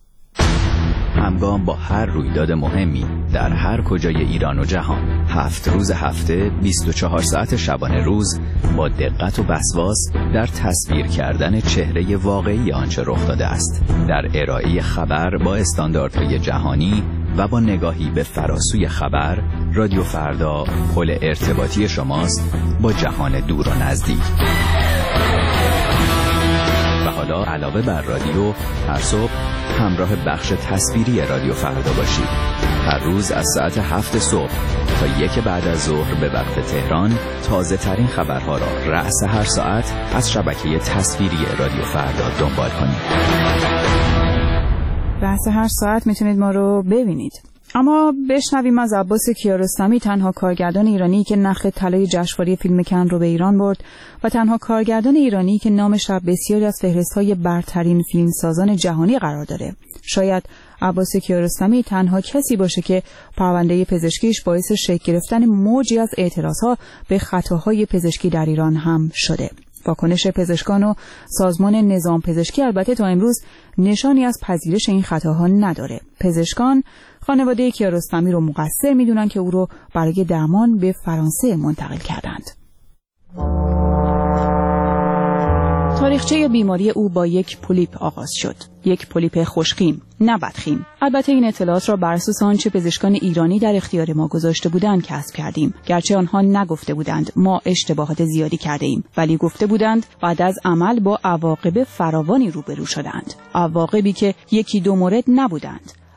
همگام با هر رویداد مهمی در هر کجای ایران و جهان 7 روز هفته 24 ساعت شبانه روز با دقت و وسواس در تصویر کردن چهره واقعی آنچه رخ داده است، در ارائه خبر با استانداردهای جهانی و با نگاهی به فراسوی خبر، رادیو فردا پل ارتباطی شماست با جهان دور و نزدیک. و حالا علاوه بر رادیو هر صبح همراه بخش تصویری رادیو فردا باشید. هر روز از ساعت 7 صبح تا 1 بعد از ظهر به وقت تهران تازه ترین خبرها را رأس هر ساعت از شبکه تصویری رادیو فردا دنبال کنید. رأس هر ساعت میتونید ما رو ببینید. اما بشنویم از عباس کیارستمی، تنها کارگردان ایرانی که نخ طلای جشنواره فیلم کن رو به ایران برد و تنها کارگردان ایرانی که نامش در بسیاری از فهرست‌های برترین فیلمسازان جهانی قرار داره. شاید عباس کیارستمی تنها کسی باشه که پرونده پزشکیش باعث شکل گرفتن موجی از اعتراضها به خطاهای پزشکی در ایران هم شده. واکنش پزشکان و سازمان نظام پزشکی البته تا امروز نشانی از پذیرش این خطاها نداره. پزشکان خانواده کیارستمی رو مقصر میدونن که او رو برای درمان به فرانسه منتقل کردند. تاریخچه بیماری او با یک پولیپ آغاز شد. یک پولیپ خوشخیم، نه بدخیم. البته این اطلاعات را بر اساس آنچه پزشکان ایرانی در اختیار ما گذاشته بودند کسب کردیم. گرچه آنها نگفته بودند ما اشتباهات زیادی کرده ایم، ولی گفته بودند بعد از عمل با عواقب فراوانی روبرو شدند. عواقبی که 1-2 مورد نبودند.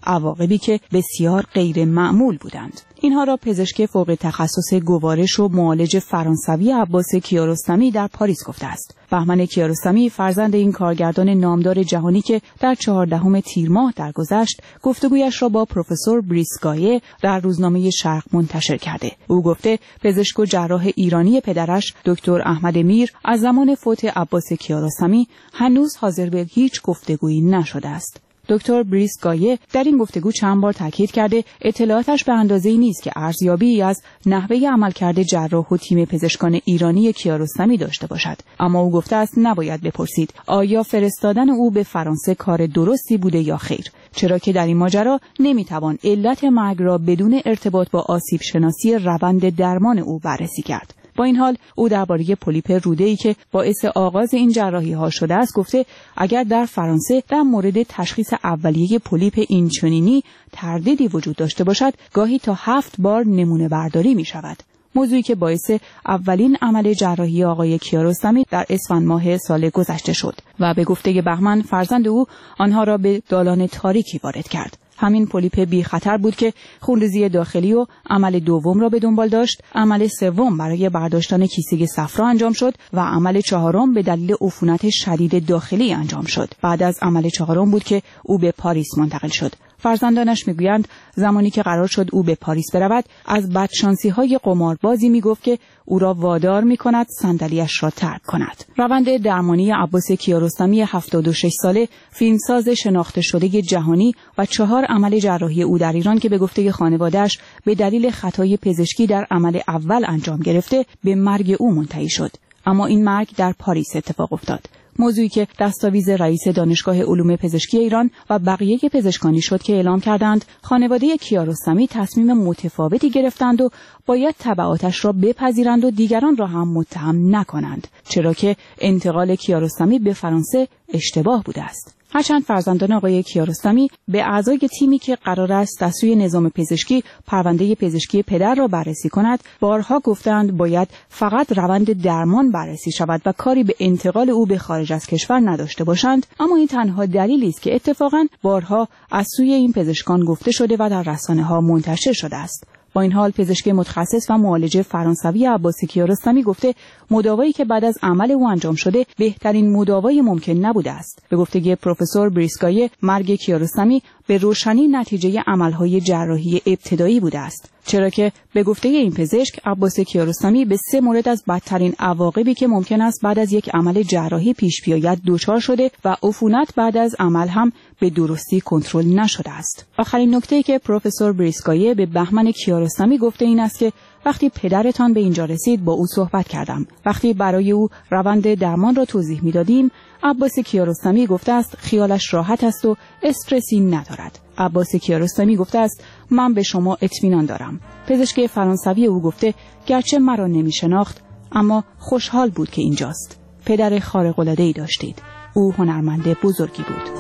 عواقبی که بسیار غیر معمول بودند. اینها را پزشک فوق تخصص گوارش و معالج فرانسوی عباس کیارستمی در پاریس گفته است. بهمن کیارستمی فرزند این کارگردان نامدار جهانی که در 14 تیر ماه درگذشت گفتگویش را با پروفسور بریسگایه در روزنامه شرق منتشر کرده. او گفته پزشک و جراح ایرانی پدرش دکتر احمد میر از زمان فوت عباس کیارستمی هنوز حاضر به هیچ گفتگویی نشده است. دکتر بریسگایه در این گفتگو چند بار تاکید کرده اطلاعاتش به اندازه‌ای نیست که ارزیابی از نحوه عملکرد جراح و تیم پزشکان ایرانی کیارستمی داشته باشد، اما او گفته است نباید بپرسید آیا فرستادن او به فرانسه کار درستی بوده یا خیر، چرا که در این ماجرا نمیتوان علت مرگ را بدون ارتباط با آسیب شناسی روند درمان او بررسی کرد. با این حال او درباره پولیپ روده‌ای که باعث آغاز این جراحی‌ها شده است گفته اگر در فرانسه در مورد تشخیص اولیه پولیپ اینچنینی تردیدی وجود داشته باشد گاهی تا 7 بار نمونه برداری می‌شود. موضوعی که باعث اولین عمل جراحی آقای کیارستمی در اسفند ماه سال گذشته شد و به گفته بهمن فرزند او آنها را به دالان تاریکی وارد کرد. همین پولیپ بی خطر بود که خونریزی داخلی و عمل دوم را به دنبال داشت. عمل سوم برای برداشتن کیسه صفرا انجام شد و عمل چهارم به دلیل عفونت شدید داخلی انجام شد. بعد از عمل چهارم بود که او به پاریس منتقل شد. فرزندانش میگویند زمانی که قرار شد او به پاریس برود از بدشانسی‌های قماربازی میگفت که او را وادار میکند صندلی‌اش را ترک کند. روند درمانی عباس کیارستمی 76 ساله، فیلمساز شناخته شده جهانی و 4 عمل جراحی او در ایران که به گفته خانواده‌اش به دلیل خطای پزشکی در عمل اول انجام گرفته به مرگ او منتهی شد. اما این مرگ در پاریس اتفاق افتاد. موضوعی که دستاویز رئیس دانشگاه علوم پزشکی ایران و بقیه پزشکانی شد که اعلام کردند خانواده کیارستمی تصمیم متفاوتی گرفتند و باید تبعاتش را بپذیرند و دیگران را هم متهم نکنند، چرا که انتقال کیارستمی به فرانسه اشتباه بوده است. هرچند فرزندان آقای کیارستمی به اعضای تیمی که قرار است از سوی نظام پزشکی پرونده پزشکی پدر را بررسی کند بارها گفتند باید فقط روند درمان بررسی شود و کاری به انتقال او به خارج از کشور نداشته باشند، اما این تنها دلیلی است که اتفاقاً بارها از سوی این پزشکان گفته شده و در رسانه‌ها منتشر شده است. با این حال پزشک متخصص و معالج فرانسوی عباس کیارستمی گفته مداوایی که بعد از عمل او انجام شده بهترین مداوای ممکن نبوده است. به گفته پروفسور بریسگایه مرگ کیارستمی به روشنی نتیجه عملهای جراحی ابتدایی بوده است، چرا که به گفته این پزشک عباس کیارستمی به 3 مورد از بدترین عواقبی که ممکن است بعد از یک عمل جراحی پیش بیاید دچار شده و عفونت بعد از عمل هم به درستی کنترل نشده است. آخرین نکته‌ای که پروفسور بریسگایه به بهمن کیارستمی گفته این است که وقتی پدرتان به اینجا رسید با او صحبت کردم. وقتی برای او روند درمان را توضیح می‌دادیم، عباس کیارستمی گفته است خیالش راحت است و استرسی ندارد. عباس کیارستمی گفته است من به شما اطمینان دارم. پزشک فرانسوی او گفته گرچه مرا نمی‌شناخت اما خوشحال بود که اینجاست. پدر خارق‌العاده‌ای داشتید. او هنرمند بزرگی بود.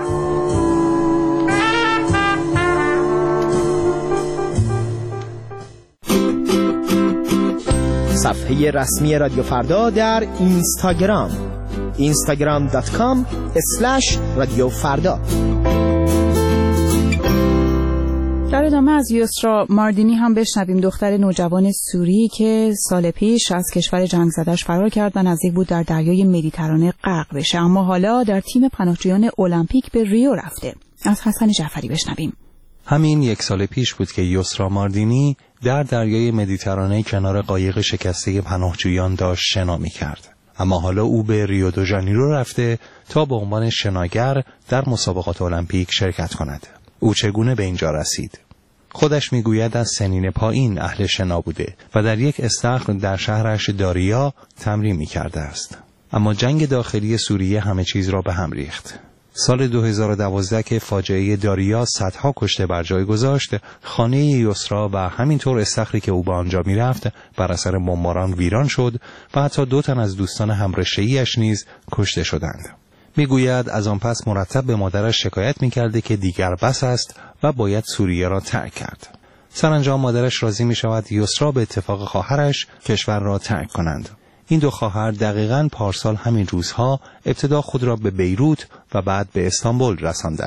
صفحه رسمی رادیو فردا در اینستاگرام instagram.com/رادیوفردا. در ادامه از یسرا ماردینی هم بشنویم. دختر نوجوان سوری که سال پیش از کشور جنگ زدش فرار کرد و نزدیک بود در دریای مدیترانه غرق بشه، اما حالا در تیم پناهجویان المپیک به ریو رفته. از حسن جعفری بشنویم. همین 1 سال پیش بود که یسرا ماردینی در دریای مدیترانه کنار قایق شکسته پناهجویان داشت شنا می‌کرد. اما حالا او به ریو دو ژانیرو رفته تا به عنوان شناگر در مسابقات المپیک شرکت کند. او چگونه به اینجا رسید؟ خودش میگوید از سنین پایین اهل شنا بوده و در یک استخر در شهرش داریا تمرین می‌کرده است. اما جنگ داخلی سوریه همه چیز را به هم ریخت. سال 2012 که فاجعه داریا صدها کشته بر جای گذاشت، خانه یسرا و همینطور استخری که او به آنجا میرفت بر اثر بمباران ویران شد و حتی 2 تن از دوستان همرشته‌ایش نیز کشته شدند. میگوید از آن پس مرتب به مادرش شکایت میکرده که دیگر بس است و باید سوریه را ترک کرد. سرانجام مادرش راضی میشود یسرا به اتفاق خواهرش کشور را ترک کنند. این 2 خواهر دقیقاً پارسال همین روزها ابتدا خود را به بیروت و بعد به استانبول رساندند.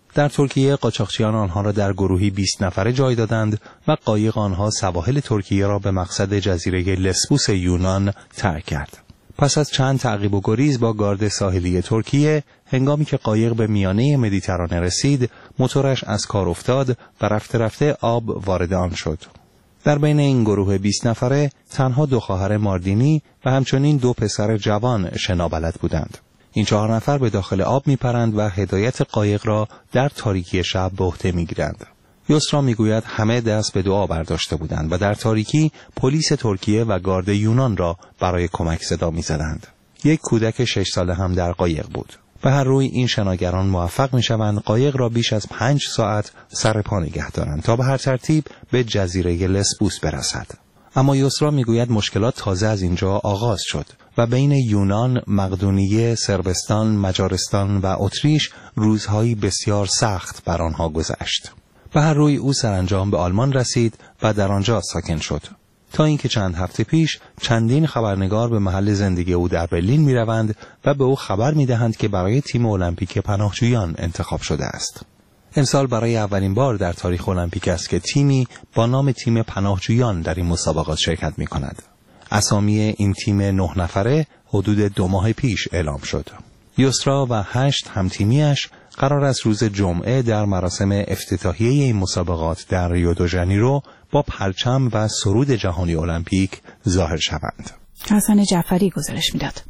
در ترکیه قاچاقچیان آنها را در گروهی 20 نفره جای دادند و قایق آنها سواحل ترکیه را به مقصد جزیره لسبوس یونان ترک کرد. پس از چند تعقیب و گریز با گارد ساحلی ترکیه، هنگامی که قایق به میانه مدیترانه رسید، موتورش از کار افتاد و رفته رفته آب وارد آن شد. در بین این گروه 20 نفره تنها 2 خواهر ماردینی و همچنین 2 پسر جوان شنابلد بودند. این 4 نفر به داخل آب میپرند و هدایت قایق را در تاریکی شب به عهده میگیرند. یسرا میگوید همه دست به دعا برداشته بودند و در تاریکی پلیس ترکیه و گارد یونان را برای کمک صدا میزدند. یک کودک 6 ساله هم در قایق بود. به هر روی این شناگران موفق میشوند قایق را بیش از 5 ساعت سر پا نگه دارند تا به هر ترتیب به جزیره لسبوس برسد. اما یسرا میگوید مشکلات تازه از اینجا آغاز شد و بین یونان، مقدونیه، صربستان، مجارستان و اتریش روزهایی بسیار سخت بر آنها گذشت. به هر روی او سرانجام به آلمان رسید و در آنجا ساکن شد. تا اینکه چند هفته پیش چندین خبرنگار به محل زندگی او در برلین می‌روند و به او خبر می‌دهند که برای تیم المپیک پناهجویان انتخاب شده است. امسال برای اولین بار در تاریخ المپیک است که تیمی با نام تیم پناهجویان در این مسابقات شرکت می‌کند. اسامی این تیم 9 نفره حدود 2 ماه پیش اعلام شد. یسرا و 8 همتیمیش قرار است روز جمعه در مراسم افتتاحیه این مسابقات در ریو دو ژانیرو با پرچم و سرود جهانی المپیک ظاهر شوند. حسن جعفری گزارش میداد.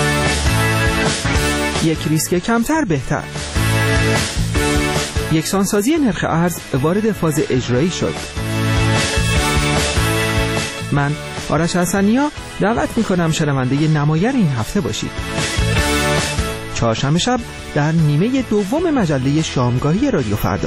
یک ریسک کمتر بهتر. یکسانسازی نرخ ارز وارد فاز اجرایی شد. من آرش حسنیا دعوت میکنم شنونده نمایر این هفته باشید. چهارشنبه شب در نیمه دوم مجله شامگاهی رادیو فردا.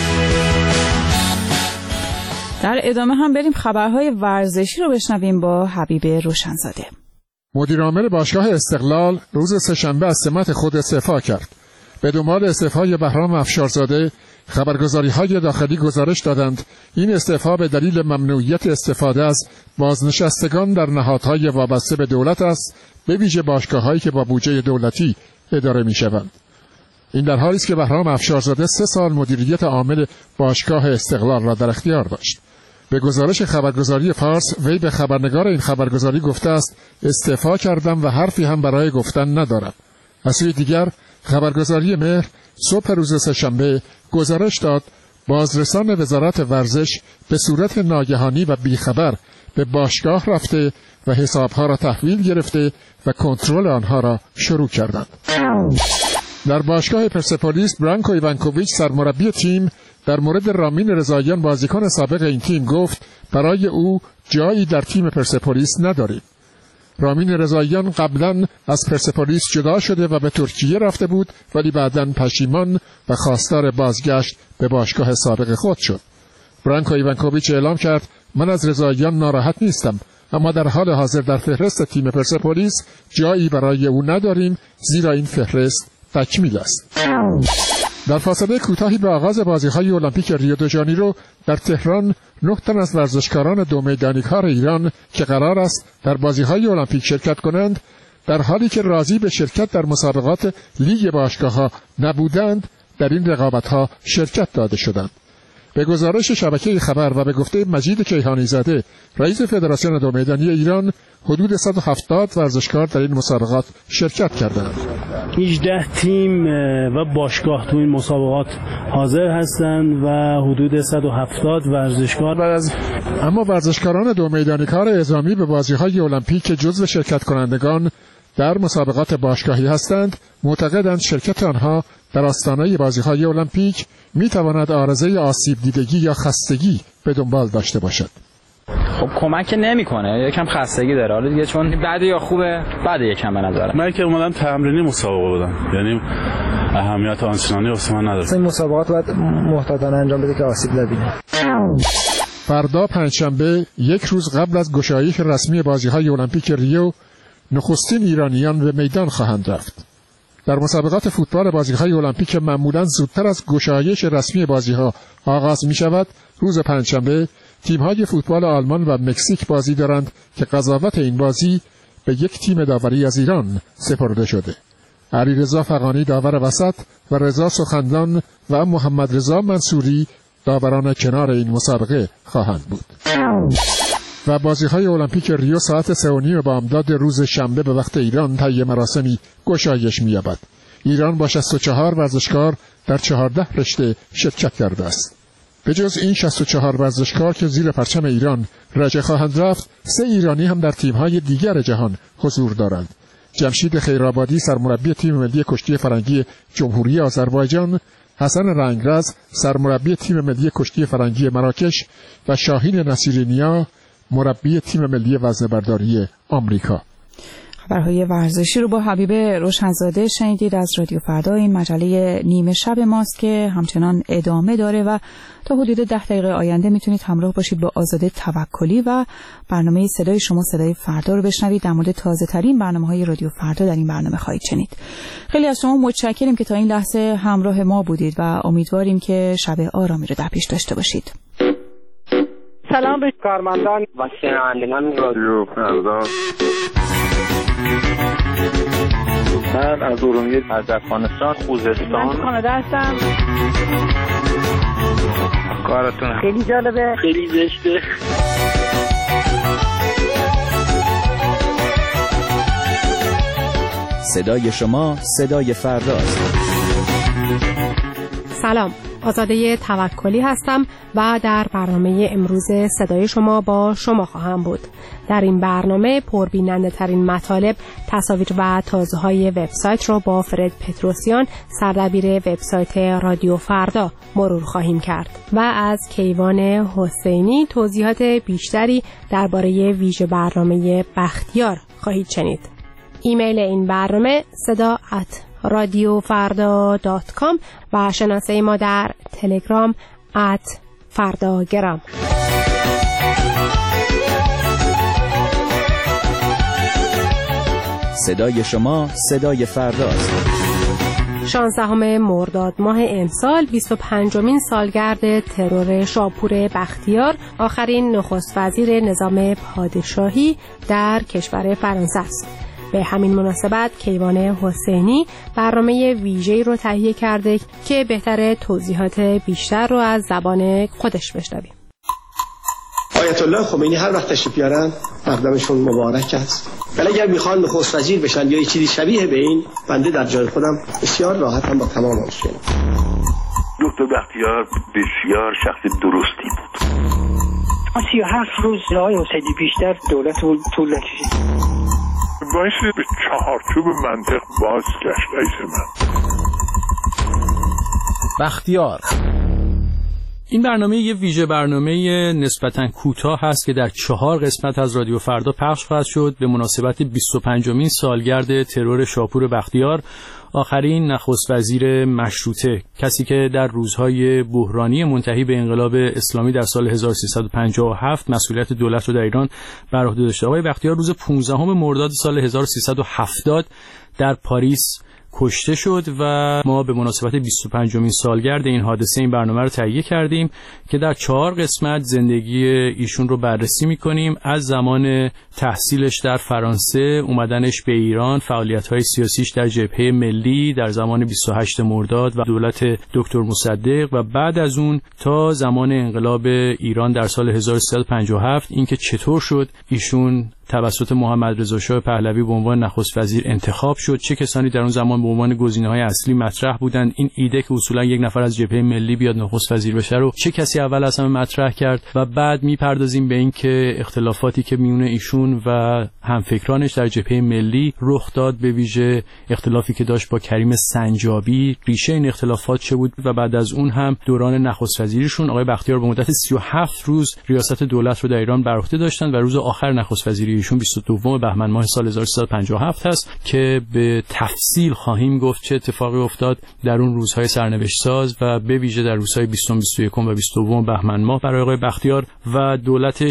در ادامه هم بریم خبرهای ورزشی رو بشنویم با حبیب روشنزاده. مدیر عامل باشگاه استقلال روز سه‌شنبه از سمت خود استعفا کرد. به دنبال استعفای بهرام افشارزاده، خبرگزاری‌های داخلی گزارش دادند این استعفا به دلیل ممنوعیت استفاده از بازنشستگان در نهادهای وابسته به دولت است، به ویژه باشگاه‌هایی که با بودجه دولتی اداره می‌شوند. این در حالی است که بهرام افشارزاده 3 سال مدیریت عامل باشگاه استقلال را در اختیار داشت. به گزارش خبرگزاری فارس، وی به خبرنگار این خبرگزاری گفته است استعفا کردم و حرفی هم برای گفتن ندارم. از سوی دیگر خبرگزاری مهر صبح روز سه‌شنبه گزارش داد بازرسان وزارت ورزش به صورت ناگهانی و بیخبر به باشگاه رفته و حسابها را تحویل گرفته و کنترل آنها را شروع کردند. در باشگاه پرسپولیس برانکو ایوانکوویچ سرمربی تیم در مورد رامین رضاییان بازیکن سابق این تیم گفت برای او جایی در تیم پرسپولیس نداریم. رامین رضاییان قبلا از پرسپولیس جدا شده و به ترکیه رفته بود ولی بعداً پشیمان و خواستار بازگشت به باشگاه سابق خود شد. برانکو ایوانکوویچ اعلام کرد من از رضاییان ناراحت نیستم، اما در حال حاضر در فهرست تیم پرسپولیس جایی برای او نداریم زیرا این فهرست تکمیل است. در فاصله کوتاهی به آغاز بازی‌های المپیک ریو دو ژانیرو در تهران 9 تن از ورزشکاران 2 میدانیکار ایران که قرار است در بازی‌های المپیک شرکت کنند در حالی که راضی به شرکت در مسابقات لیگ باشگاه‌ها نبودند در این رقابت‌ها شرکت داده شدند. به گزارش شبکه خبر و به گفته مجید کیهانی زاده رئیس فدراسیون 2 میدانی ایران حدود 170 ورزشکار در این مسابقات شرکت کردند. 18 تیم و باشگاه تو این مسابقات حاضر هستند و حدود 170 ورزشکار. اما ورزشکاران 2 میدانیکار اعزامی به بازی‌های المپیک که جزو شرکت کنندگان در مسابقات باشگاهی هستند معتقدند شرکت آنها در آستانه بازی‌های المپیک می‌تواند عارضه آسیب دیدگی یا خستگی به دنبال داشته باشد. خب کمک نمی‌کنه، یکم خستگی داره. حالا دیگه چون بده یا خوبه، بده یکم به نظرم. من که اومدم تمرینی مسابقه بودم، یعنی اهمیت آنچنانی واسه من نداره. این مسابقات باید محتاطانه انجام بده که آسیب نبینه. فردا پنجشنبه یک روز قبل از گشایش رسمی بازی‌های المپیک ریو نخستین ایرانیان به میدان خواهند رفت. در مسابقات فوتبال بازی‌های المپیک معمولاً زودتر از گشایش رسمی بازی‌ها آغاز می‌شود. روز پنجشنبه تیم‌های فوتبال آلمان و مکزیک بازی دارند که قضاوت این بازی به یک تیم داوری از ایران سپرده شده. علیرضا فغانی داور وسط و رضا سخندان و محمد رضا منصوری داوران کنار این مسابقه خواهند بود. و بازی‌های المپیک ریو ساعت 3:30 بامداد روز شنبه به وقت ایران طی مراسمی گشایش می‌یابد. ایران با 64 ورزشکار در 14 رشته شرکت کرده است. به جز این 64 ورزشکار که زیر پرچم ایران رژه خواهند رفت، 3 ایرانی هم در تیم‌های دیگر جهان حضور دارند. جمشید خیرآبادی سرمربی تیم ملی کشتی فرنگی جمهوری آذربایجان، حسن رنگرز سرمربی تیم ملی کشتی فرنگی مراکش و شاهین نصیرینیا مربی تیم ملی وزنه‌برداری آمریکا. خبرهای ورزشی رو با حبیب روشنزاده شنیدید از رادیو فردا. این مجله نیمه شب ماست که همچنان ادامه داره و تا حدود 10 دقیقه آینده میتونید همراه باشید با آزاده توکلی و برنامه صدای شما صدای فردا رو بشنوید. در مورد تازه ترین برنامه‌های رادیو فردا در این برنامه خواهید شنید. خیلی از شما متشکریم که تا این لحظه همراه ما بودید و امیدواریم که شب آرامی رو در پیش داشته باشید. سلام به کارمندان و شنوندگان رادیو فردا. من از ارومیه، از افغانستان، خوزستان، من کانادا هستم. کارتون خیلی جالبه، خیلی زشته. صدای شما صدای فرداست. سلام، آزاده توکلی هستم و در برنامه امروز صدای شما با شما خواهم بود. در این برنامه پربیننده ترین مطالب، تصاویر و تازه‌های وبسایت را با فرد پتروسیان، سردبیر وبسایت رادیو فردا مرور خواهیم کرد و از کیوان حسینی توضیحات بیشتری درباره ویژه برنامه بختیار خواهید شنید. ایمیل این برنامه sada@radiofarda.com و شناسه ما در تلگرام @فرداگرام. صدای شما صدای فرداست. 16 مرداد ماه امسال 25مین سالگرد ترور شاپور بختیار، آخرین نخست وزیر نظام پادشاهی در کشور فرانسه است. به همین مناسبت کیوان حسینی برنامه ویژه‌ای رو تهیه کرده که بهتره توضیحات بیشتر رو از زبان خودش بشنویم. آیت الله خمینی هر وقت تشریف بیارن مقدمشون مبارک است. ولی اگر میخوان نخست وزیر بشن یا چیزی شبیه به این، بنده در جای خودم بسیار راحتم با تمام مشکل. دکتر بختیار بسیار شخص درستی بود. 37 روز آقای حسینی بیشتر دولت طول نکشید. باعث به چهارچوب منطق باز گشت رئیس من. بختیار. این برنامه یه ویژه برنامه نسبتاً کوتاه هست که در 4 قسمت از رادیو فردا پخش خواهد شد به مناسبت 25مین سالگرد ترور شاپور بختیار، آخرین نخست وزیر مشروطه، کسی که در روزهای بحرانی منتهی به انقلاب اسلامی در سال 1357 مسئولیت دولت رو در ایران بر عهده داشته. آقای بختیار روز 15 مرداد سال 1370 در پاریس کشته شد و ما به مناسبت 25مین سالگرد این حادثه این برنامه رو تهیه کردیم که در 4 قسمت زندگی ایشون رو بررسی می‌کنیم، از زمان تحصیلش در فرانسه، اومدنش به ایران، فعالیت‌های سیاسیش در جبهه ملی در زمان 28 مرداد و دولت دکتر مصدق و بعد از اون تا زمان انقلاب ایران در سال 1357، اینکه چطور شد ایشون توسط محمد رضا شاه پهلوی به عنوان نخست وزیر انتخاب شد، چه کسانی در اون زمان به عنوان گزینه‌های اصلی مطرح بودند، این ایده که اصولا یک نفر از جبهه ملی بیاد نخست وزیر بشه رو چه کسی اول از همه مطرح کرد و بعد میپردازیم به این که اختلافاتی که میون ایشون و همفکرانش در جبهه ملی رخ داد، به ویژه اختلافی که داشت با کریم سنجابی، ریشه این اختلافات چه بود و بعد از اون هم دوران نخست وزیریشون. آقای بختیار به مدت 37 روز ریاست دولت رو در ایران بر عهده داشتند و روز آخر نخست وزیری ایشون 22 بهمن ماه سال 1357 هست که به تفصیل خواهیم گفت چه اتفاقی افتاد در اون روزهای سرنوشت ساز و به ویژه در روزهای 20 و 21 و 22 بهمن ماه برای آقای بختیار و دولتش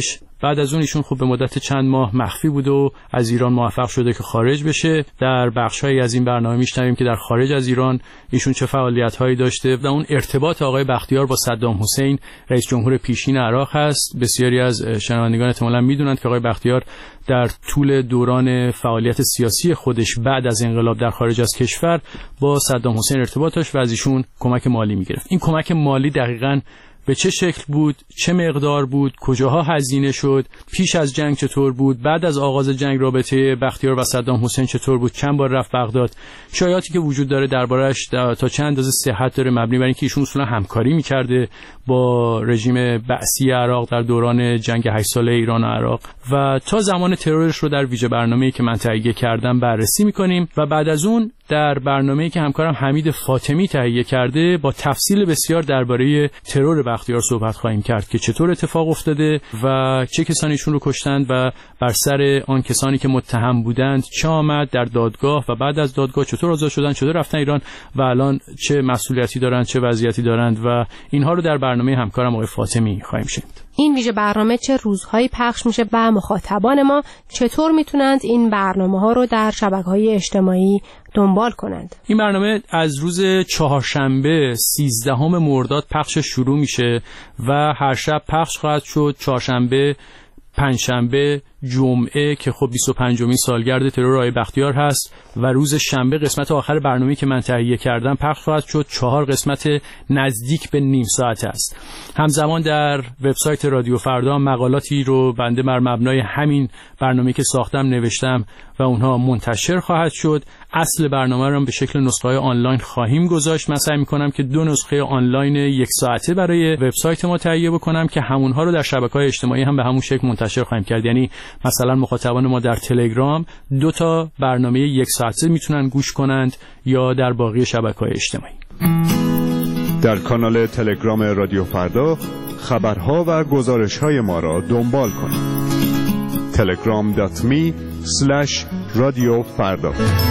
بعد از اون ایشون خب به مدت چند ماه مخفی بود و از ایران موفق شده که خارج بشه. در بخش‌هایی از این برنامه میشنویم که در خارج از ایران ایشون چه فعالیت‌هایی داشته و اون ارتباط آقای بختیار با صدام حسین رئیس جمهور پیشین عراق هست. بسیاری از شنوندگان احتمالاً میدونند که آقای بختیار در طول دوران فعالیت سیاسی خودش بعد از انقلاب در خارج از کشور با صدام حسین ارتباط داشت و از ایشون کمک مالی میگرفت. این کمک مالی دقیقاً به چه شکل بود، چه مقدار بود، کجاها هزینه شد، پیش از جنگ چطور بود، بعد از آغاز جنگ رابطه بختیار و صدام حسین چطور بود، چند بار رفت بغداد، شایعاتی که وجود داره دربارش تا چند اندازه صحت داره، مبنی بر اینکه ایشون اصولا همکاری می‌کرده با رژیم بعثی عراق در دوران جنگ 8 ساله ایران و عراق و تا زمان ترورش رو در ویژه برنامه‌ای که من تهیه کردم بررسی می‌کنیم و بعد از اون در برنامه‌ای که همکارم حمید فاطمی تهیه کرده با تفصیل بسیار درباره ترور بختیار صحبت خواهیم کرد که چطور اتفاق افتاده و چه کسانیشون رو کشتند و بر سر آن کسانی که متهم بودند چه آمد در دادگاه و بعد از دادگاه چطور آزاد شدن، چطور رفتن ایران و الان چه مسئولیتی دارند، چه وضعیتی دارند و اینها رو در برنامه همکارم آقای فاطمی خواهیم شنید. این ویژه برنامه چه روزهایی پخش میشه و مخاطبان ما چطور میتونند این برنامه‌ها رو در شبکه‌های اجتماعی دنبال کنند؟ این برنامه از روز چهارشنبه 13 مرداد پخش شروع میشه و هر شب پخش خواهد شد. چهارشنبه، پنجشنبه، جمعه که خب 25مین سالگرد ترور آقای بختیار هست و روز شنبه قسمت آخر برنامه‌ای که من تهیه کردم پخش خواهد شد. 4 قسمت نزدیک به نیم ساعت است. همزمان در وبسایت رادیو فردا مقالاتی رو بنده بر مبنای همین برنامه‌ای که ساختم نوشتم و اونها منتشر خواهد شد. اصل برنامه رو به شکل نسخه‌های آنلاین خواهیم گذاشت. من سعی می‌کنم که 2 نسخه آنلاین 1 ساعته برای وبسایت ما تهیه بکنم که همونها رو در شبکه‌های اجتماعی هم به همون شکل منتشر خواهیم کرد. یعنی مثلا مخاطبان ما در تلگرام 2 تا برنامه 1 ساعته میتونن گوش کنند یا در باقی شبکه‌های اجتماعی. در کانال تلگرام رادیو فردا خبرها و گزارش‌های ما را دنبال کنید. telegram.me/radiofarda.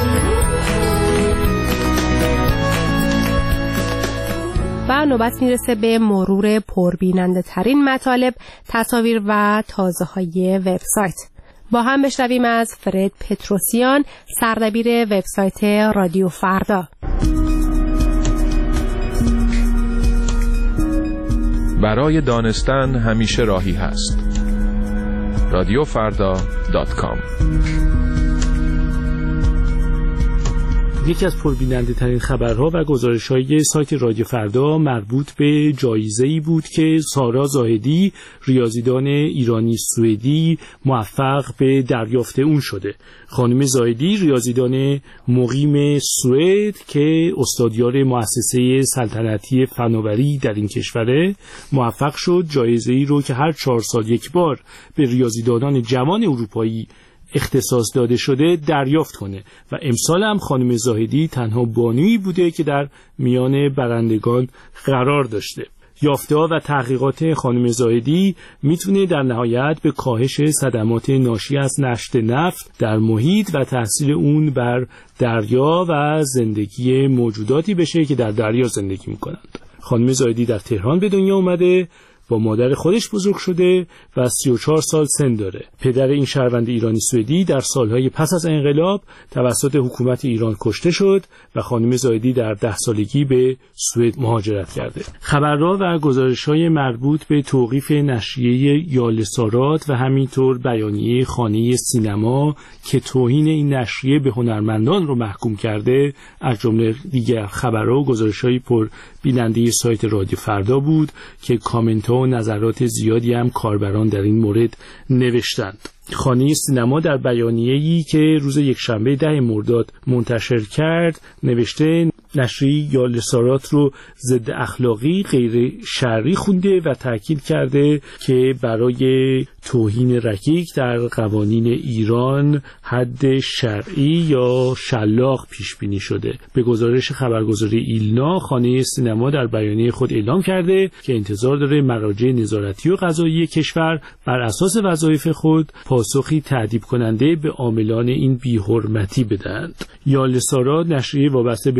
و نوبت میرسه به مرور پربیننده ترین مطالب، تصاویر و تازه های وبسایت. با هم بشنویم از فرد پتروسیان، سردبیر وبسایت رادیو فردا. برای دانستن همیشه راهی هست. radiofarda.com. یکی از پربیننده ترین خبرها و گزارش‌های سایت رادیو فردا مربوط به جایزه‌ای بود که سارا زاهدی، ریاضیدان ایرانی سوئدی، موفق به دریافت اون شده. خانم زاهدی ریاضیدان مقیم سوئد که استادیار مؤسسه سلطنتی فناوری در این کشوره، موفق شد جایزه‌ای رو که هر 4 سال یک بار به ریاضیدانان جوان اروپایی اختصاص داده شده دریافت کنه و امسال هم خانم زاهدی تنها بانویی بوده که در میان برندگان قرار داشته. یافته‌ها و تحقیقات خانم زاهدی میتونه در نهایت به کاهش صدمات ناشی از نشت نفت در محیط و تاثیر اون بر دریا و زندگی موجوداتی بشه که در دریا زندگی میکنند. خانم زاهدی در تهران به دنیا اومده، با مادر خودش بزرگ شده و 34 سال سن داره. پدر این شهروند ایرانی سوئدی در سالهای پس از انقلاب توسط حکومت ایران کشته شد و خانم زاهدی در 10 سالگی به سوئد مهاجرت کرده. خبرها و گزارش‌های مربوط به توقیف نشریه یالسارات و همینطور بیانیه خانه سینما که توهین این نشریه به هنرمندان رو محکوم کرده، از جمله دیگر خبرها و گزارش‌های پر بیننده سایت رادیو فردا بود که کامنت‌ها و نظرات زیادی هم کاربران در این مورد نوشتند. خانه سینما در بیانیه‌ای که روز یکشنبه 10 مرداد منتشر کرد نوشته نشریه یالسارات رو ضد اخلاقی غیر شرعی خونده و تاکید کرده که برای توهین رکیک در قوانین ایران حد شرعی یا شلاق پیش بینی شده. به گزارش خبرگزاری ایلنا، خانه سینما در بیانیه خود اعلام کرده که انتظار داره مراجع نظارتی و قضایی کشور بر اساس وظایف خود پاسخی تأدیب کننده به عاملان این بی‌حرمتی بدهند. یالسارات نشریه وابسته به گروه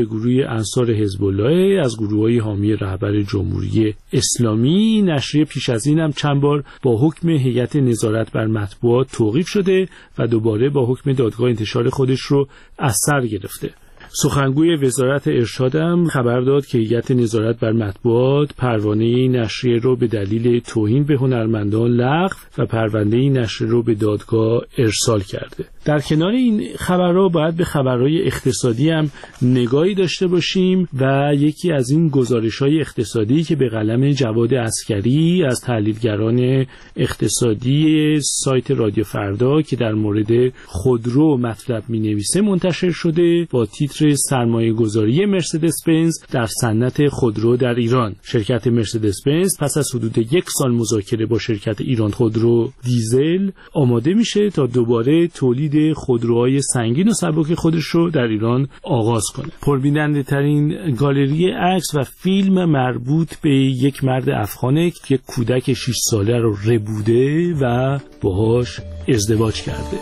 گروه‌های انصار حزب الله، از گروه‌های حامی رهبر جمهوری اسلامی. نشریه پیش از این هم چند بار با حکم هیئت نظارت بر مطبوعات توقیف شده و دوباره با حکم دادگاه انتشار خودش رو از سر گرفته. سخنگوی وزارت ارشاد هم خبر داد که هیئت نظارت بر مطبوعات پروانه نشریه رو به دلیل توهین به هنرمندان لغو و پرونده نشریه رو به دادگاه ارسال کرده. در کنار این خبرها باید به خبرهای اقتصادی هم نگاهی داشته باشیم و یکی از این گزارش‌های اقتصادی که به قلم جواد عسکری از تحلیلگران اقتصادی سایت رادیو فردا که در مورد خودرو مطلب می‌نویسه منتشر شده با تیتر سرمایه‌گذاری مرسدس بنز در صنعت خودرو در ایران. شرکت مرسدس بنز پس از حدود 1 سال مذاکره با شرکت ایران خودرو دیزل آماده میشه تا دوباره تولید خودروهای سنگین و سبک خودش رو در ایران آغاز کنه. پربیننده ترین گالری عکس و فیلم مربوط به یک مرد افغانه که یک کودک 6 ساله رو ربوده و باهاش ازدواج کرده.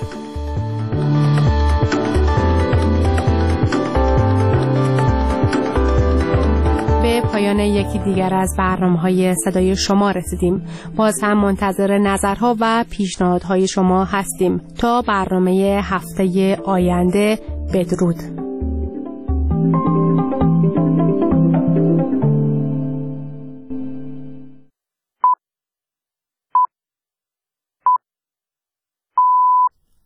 پایان یکی دیگر از برنامه‌های صدای شما رسیدیم. باز هم منتظر نظرها و پیشنهادهای شما هستیم. تا برنامه هفته آینده، بدرود.